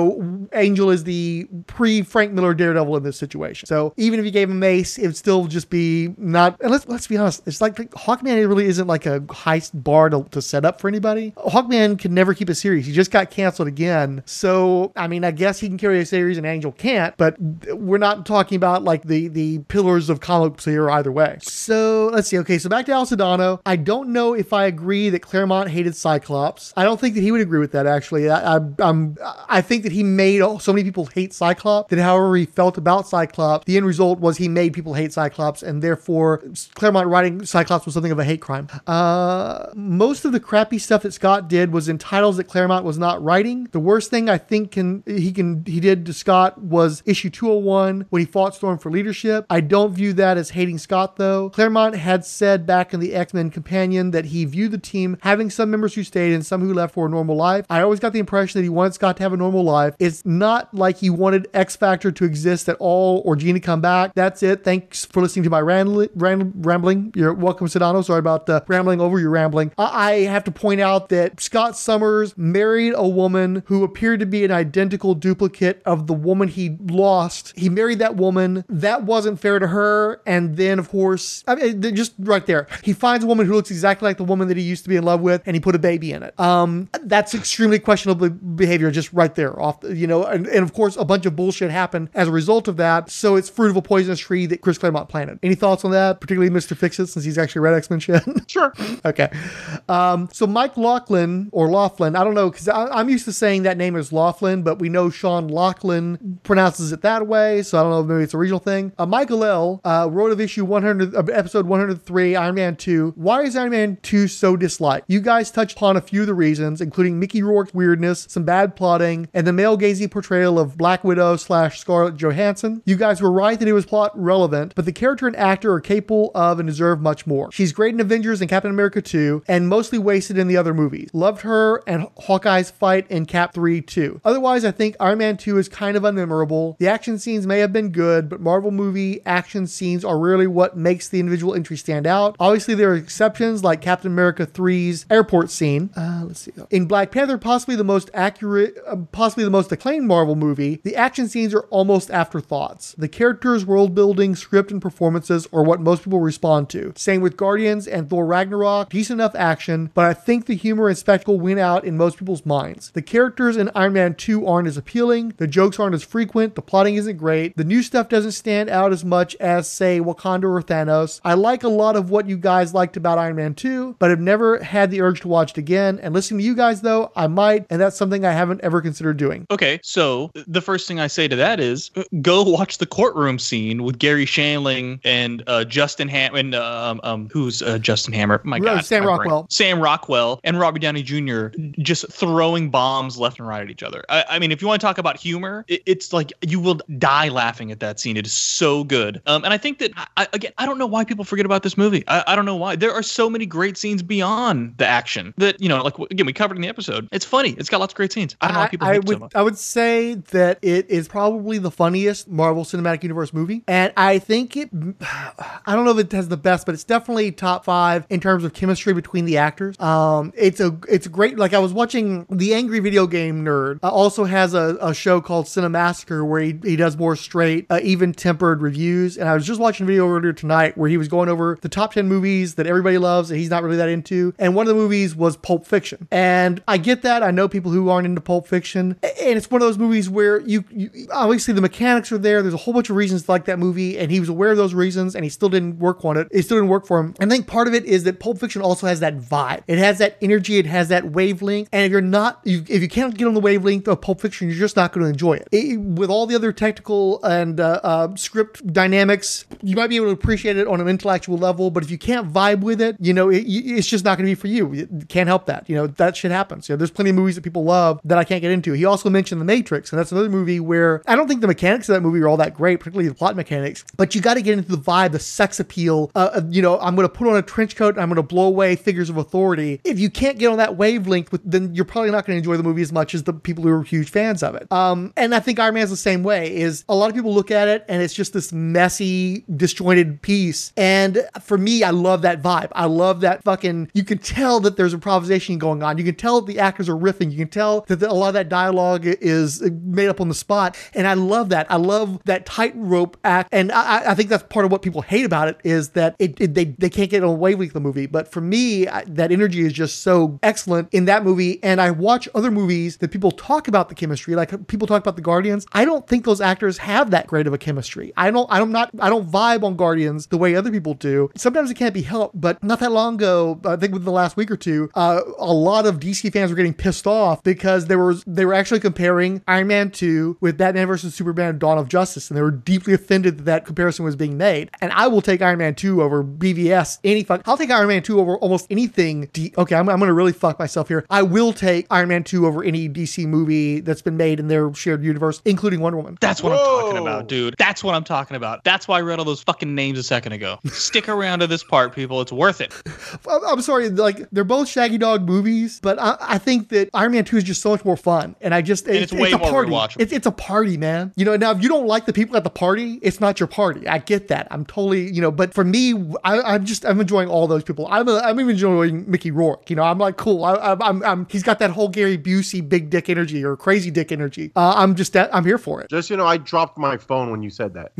Angel is the pre-Frank Miller Daredevil in this situation. So even if you gave him Mace, it would still just be not. And let's be honest, it's like Hawkman really isn't like a heist bar to set up for anybody. Hawkman can never keep a series. He just got canceled again. So I mean, I guess he can carry a series and Angel can't. But we're not talking about like the pillars of comics here either way. So let's see. Okay, so back to Al Sedano. I don't know if I agree that Claremont hated Cyclops. I don't think that he would agree with that, actually. I think that he made so many people hate Cyclops that however he felt about Cyclops, the end result was he made people hate Cyclops, and therefore Claremont writing Cyclops was something of a hate crime. Most of the crappy stuff that Scott did was in titles that Claremont was not writing. The worst thing I think he did to Scott was issue 201 when he fought Storm for leadership. I don't view that as hating Scott though. Claremont had said back in the X-Men Companion that he viewed the team having some members who stayed and some who left for a normal life. I always got the impression that he wanted Scott to have a normal life. It's not like he wanted X-Factor to exist at all or Jean to come back. That's it. Thanks for listening to my rambling. You're welcome, Sedano. Sorry about rambling over your rambling. I have to point out that Scott Summers married a woman who appeared to be an identical duplicate of the woman he lost. He married that woman. That wasn't fair to her. And then, of course, just right there, he finds a woman who looks exactly like the woman that he used to be in love with, and he put a baby in it. That's extremely questionable behavior just right there. And of course, a bunch of bullshit happened as a result of that. So it's fruit of a poisonous tree that Chris Claremont planted. Any thoughts on that, particularly Mr. Fix-It, since he's actually read X-Men shit? Sure. Okay. So Mike Laughlin, or Laughlin, I don't know, because I'm used to saying that name as Laughlin, but we know Sean Laughlin pronounces it that way, so I don't know if maybe it's a regional thing. Michael L. Wrote of issue 100 episode 103, Iron Man 2. Why is Iron Man 2 so disliked? You guys touched upon a few of the reasons, including Mickey Rourke's weirdness, some bad plotting, and the male-gazy portrayal of Black Widow / Scarlett Johansson. You guys were right that it was plot relevant, but the character and actor are capable of and deserve much more. She's great in Avengers and Captain America 2, and mostly wasted in the other movies. Loved her and Hawkeye's fight in Cap 3 too. Otherwise, I think Iron Man 2 is kind of unmemorable. The action scenes may have been good, but Marvel movie action scenes are really what makes the individual entry stand out. Obviously, there are exceptions like Captain America 3's airport scene. Let's see. In Black Panther, possibly the most acclaimed Marvel movie, the action scenes are almost afterthoughts. The characters, world building, script, and performances are what most people respond to. Same with Guardians and Thor Ragnarok. Decent enough action, but I think the humor and spectacle win out in most people's minds. The characters in Iron Man 2 aren't as appealing. The jokes aren't as frequent. The plotting isn't great. The new stuff doesn't stand out as much as, say, Wakanda or Thanos. I like a lot of what you guys liked about Iron Man 2, but have never had the urge to watch it again. And listening to you guys, though, I might, and that's something I haven't ever considered doing. Okay, so the first thing I say to that is go watch the courtroom scene with Gary Shandling and Justin Hammer and who's Justin Hammer? My God, Sam Rockwell. Sam Rockwell and Robert Downey Jr. just throwing bombs left and right at each other. I mean, if you want to talk about humor, it's like you will die laughing at that scene. It is so good. And I think that I don't know why people forget about this movie. I don't know why. There are so many great scenes beyond the action that, you know, like again, we covered in the episode. It's funny. It's got lots of great scenes. I don't know why people hate it so much. I would say that it is probably the funniest Marvel Cinematic Universe movie. And I think I don't know if it has the best, but it's definitely top 5 in terms of chemistry between the actors. It's a great, like I was watching The Angry Video Game Nerd, also has a show called Cinemassacre where he does more straight, even-tempered reviews. And I was just watching a video earlier tonight where he was going over the top 10 movies that everybody loves and he's not really that into. And one of the movies was Pulp Fiction. And I get that. I know people who aren't into Pulp Fiction. And it's one of those movies where you obviously the mechanics are there. There's a whole bunch of reasons to like that movie. And he was aware of those reasons and he still didn't work on it. It still didn't work for him. And I think part of it is that Pulp Fiction also has that vibe. It has that energy. It has that wavelength. And if you can't get on the wavelength of Pulp Fiction, you're just not going to enjoy it. With all the other technical and script dynamics, you might be able to appreciate it on an intellectual level, but if you can't vibe with it, you know, it's just not going to be for you. You can't help that. You know, that shit happens. You know, there's plenty of movies that people love that I can't get into. He also mentioned The Matrix, and that's another movie where I don't think the mechanics of that movie are all that great, particularly the plot mechanics, but you got to get into the vibe, the sex appeal. You know, I'm going to put on a trench coat and I'm going to blow away figures of authority. If you can't get on that wavelength, then you're probably not going to enjoy the movie as much as the people who are huge fans of it. And I think Iron Man's the same way. Is a lot of people look at it and it's just this messy, disjointed piece. And for me, I love that vibe. I love that fucking, you can tell that there's improvisation going on. You can tell that the actors are riffing. You can tell that a lot of that dialogue is made up on the spot. And I love that. I love that tightrope act. And I think that's part of what people hate about it is that they can't get away with the movie. But for me, that energy is just so excellent in that movie. And I watch other movies that people talk about the chemistry, like people talk about the Guardians. I don't think those actors have that great of a chemistry. I don't vibe on Guardians the way other people do. Sometimes it can't be helped, but not that long ago, I think within the last week or two, a lot of DC fans were getting pissed off because they were actually comparing Iron Man 2 with Batman vs Superman: Dawn of Justice, and they were deeply offended that comparison was being made. And I will take Iron Man 2 over BVS I'll take Iron Man 2 over almost anything. Okay, I'm going to really fuck myself here. I will take Iron Man 2 over any DC movie that's been made in their shared universe, including Wonder Woman. That's what I'm talking about, dude. That's what I'm talking about. That's why I read all those fucking names a second ago. Stick around to this part, people. It's worth it. I'm sorry, like they're both Shaggy Dog movies, but I think that Iron Man 2 is just so much more fun. And it's way more rewatchable. It's a party, man. You know, now if you don't like the people at the party, it's not your party. I get that. I'm totally, you know, but for me, I'm enjoying all those people. I'm even enjoying Mickey Rourke. You know, I'm like, cool. He's got that whole Gary Busey big dick energy or crazy dick energy. I'm here for it. Just, you know, I dropped my phone when you said that.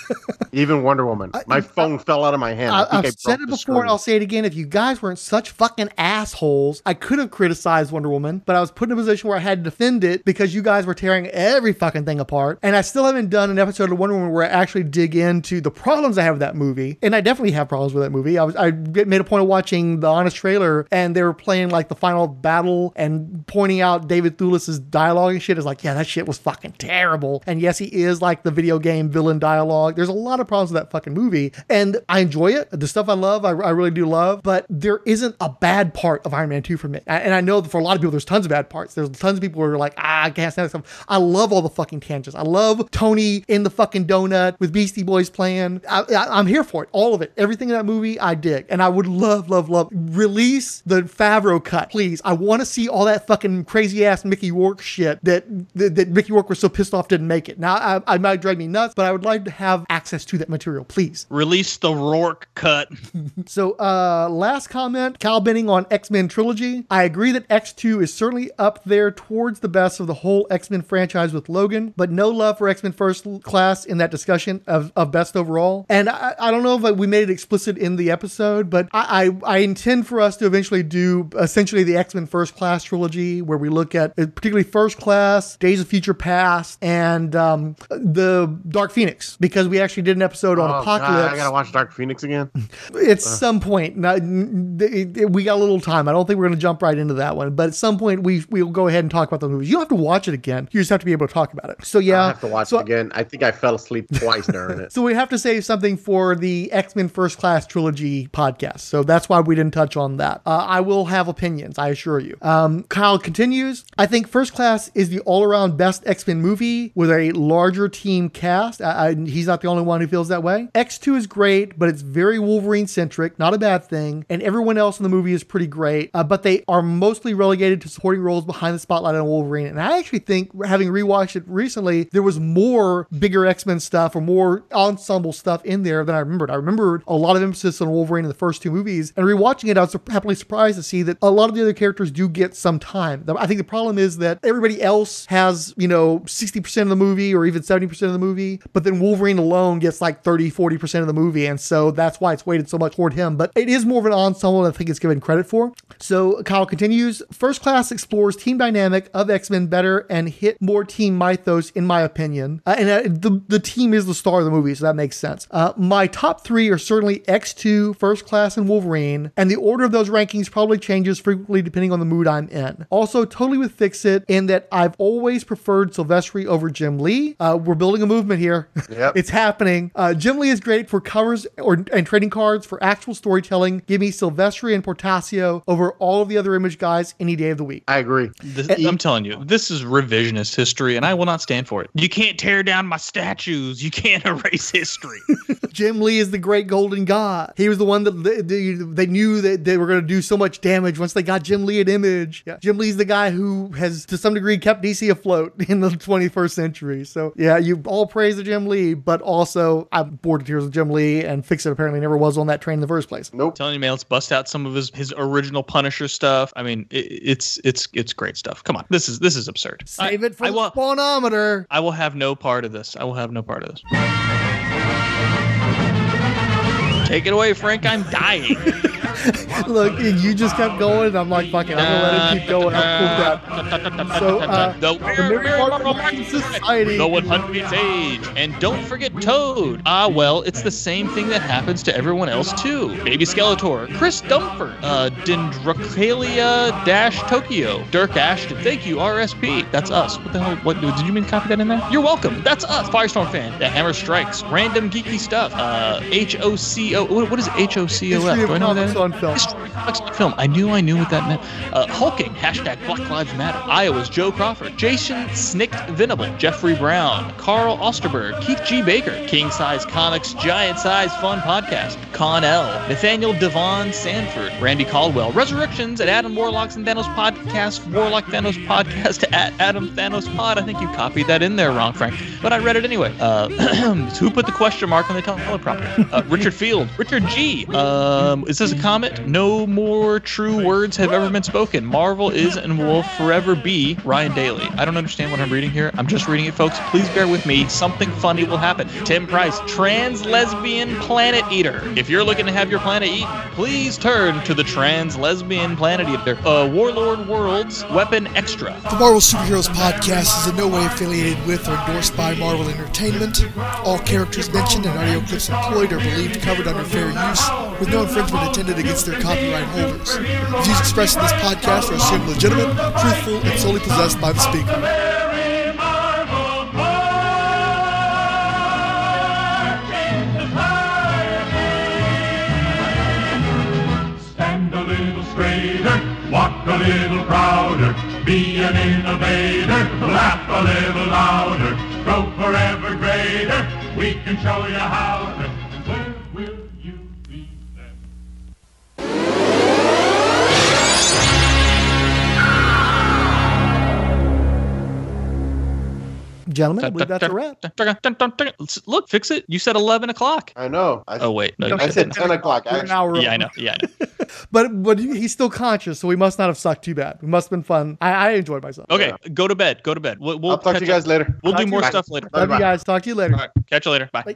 Even Wonder Woman. My phone fell out of my hand. I've said it before and I'll say it again. If you guys weren't such fucking assholes, I could have criticized Wonder Woman, but I was put in a position where I had to defend it because you guys were tearing every fucking thing apart. And I still haven't done an episode of Wonder Woman where I actually dig into the problems I have with that movie. And I definitely have problems with that movie. I made a point of watching the Honest trailer and they were playing like the final battle and pointing out David Thewlis's dialogue and shit. Is like, yeah, that shit was fucking terrible. And yes, he is like the video game villain dialogue. There's a lot of problems with that fucking movie. And I enjoy it. The stuff I love, I really do love, but there isn't a bad part of Iron Man 2 for me. And I know that for a lot of people, there's tons of bad parts. There's tons of people who are like, I can't stand that stuff. I love all the fucking tangents. I love Tony in the fucking donut with Beastie Boys playing. I'm here for it. All of it. Everything in that movie, I dig. And I would love, release the Favreau cut, please. I want to see all that fucking crazy ass Mickey Rourke shit that Mickey Rourke was so pissed off didn't make it. Now, I might drive me nuts, but I would like to have access to that material, please. Release the Rourke cut. So, last comment, Cal Benning on X-Men trilogy. I agree that X2 is certainly up there towards the best of the whole X-Men franchise with Logan, but no love for X-Men First Class in that discussion of best overall. And I don't know if we made it explicit in the episode, but I intend for us to eventually do essentially the X-Men First Class trilogy, where we look at particularly First Class, Days of Future Past, and the Dark Phoenix, because we actually did an episode on Apocalypse. God, I gotta watch Dark Phoenix again. At some point, we got a little time. I don't think we're going to jump right into that one, but at some point we'll go ahead and talk about those movies. You don't have to watch it again. You just have to be able to talk about it. So yeah, I have to watch it again. I think I fell asleep twice during it. So we have to save something for the X-Men First Class trilogy podcast. So that's why we didn't touch on that. I will have opinions, I assure you. Kyle continues. I think First Class is the all-around best X-Men movie with a larger team cast. He's not the only one who feels that way. X2 is great, but it's very Wolverine-centric, not a bad thing, and everyone else in the movie is pretty great, but they are mostly relegated to supporting roles behind the spotlight on Wolverine. And I actually think, having rewatched it recently, there was more bigger X-Men stuff or more ensemble stuff in there than I remembered. I remembered a lot of emphasis on Wolverine in the first two movies, and rewatching it, I was happily surprised to see that a lot of the other characters do get some time. I think the problem is that everybody else has, 60% of the movie or even 70% of the movie, but then Wolverine alone gets like 30-40% of the movie, and so that's why it's weighted so much toward him. But it is more of an ensemble than I think it's given credit for. So Kyle continues, First Class explores team dynamic of X-Men better and hit more team mythos, in my opinion. The team is the star of the movie, so that makes sense. My top three are certainly X2, First Class, and Wolverine, and the order of those rankings probably changes frequently depending on the mood I'm in. Also, totally with Fix-It in that I've always preferred Silvestri over Jim Lee. We're building a movement here. Yep. It's happening. Jim Lee is great for covers and trading cards. For actual storytelling, give me Silvestri and Portasio over all of the other Image guys any day of the week. I agree. I'm telling you, this is revisionist history, and I will not stand for it. You can't tear down my statues. You can't erase history. Jim Lee is the great golden god. He was the one that they knew that they were going to do so much damage once they got Jim Lee at Image. Yeah. Jim Lee's the guy who has, to some degree, kept DC afloat in the 21st century. So, yeah, you all praise the Jim Lee, but also I'm bored to tears with Jim Lee, and Fix-It apparently never was on that train in the first place. Nope. I'm telling you, man, let's bust out some of his original Punisher stuff. I mean, it's great stuff. Come on, this is absurd. Save it for the Spawnometer. I will have no part of this. Take it away, Frank. I'm dying. Look, you just kept going, and I'm like, fuck it, I'm gonna let it keep going. I'm cool with that. So, the Society. The 100th age. And don't forget Toad. Well, it's the same thing that happens to everyone else, too. Baby Skeletor, Chris Dumford, Dendrocalia-Tokyo, Dirk Ashton. Thank you, RSP. That's us. What the hell? What did you mean copy that in there? You're welcome. That's us. Firestorm Fan, The Hammer Strikes, Random Geeky Stuff, HOCO. What is HOCOF? Do I know that? On film. Film. I knew what that meant. Hulking, # Black Lives Matter. Iowa's Joe Crawford. Jason Snicked Venable. Jeffrey Brown. Carl Osterberg. Keith G. Baker. King Size Comics. Giant Size Fun Podcast. Con L. Nathaniel Devon Sanford. Randy Caldwell. Resurrections at Adam Warlocks and Thanos Podcast. Warlock Thanos Podcast at Adam Thanos Pod. I think you copied that in there wrong, Frank. But I read it anyway. Who put the question mark on the teleprompter? Richard Field. Richard G. Is this a comment? No more true words have ever been spoken. Marvel is and will forever be Ryan Daly. I don't understand what I'm reading here. I'm just reading it, folks. Please bear with me. Something funny will happen. Tim Price, trans lesbian planet eater. If you're looking to have your planet eaten, please turn to the trans lesbian planet eater. Warlord Worlds Weapon Extra. The Marvel Superheroes Podcast is in no way affiliated with or endorsed by Marvel Entertainment. All characters mentioned and audio clips employed are believed covered under fair use, with no infringement intended against their copyright holders. The views expressed in this podcast are assumed legitimate, truthful, and solely possessed by the speaker. a little prouder, be an innovator, laugh a little louder, grow forever greater, we can show you how to. Where will you be then? Gentlemen, I believe that's a wrap. Look, fix it. You said 11 o'clock. I know. Oh, wait. No, I said 10 o'clock. We're an hour Yeah, I over. know. Yeah, I know. But he's still conscious, so we must not have sucked too bad. It must have been fun. I enjoyed myself. Okay, go to bed. Go to bed. We'll I'll talk to you guys later. We'll do more Bye. stuff later. Love you guys. Talk to you later. All right, catch you later. Bye.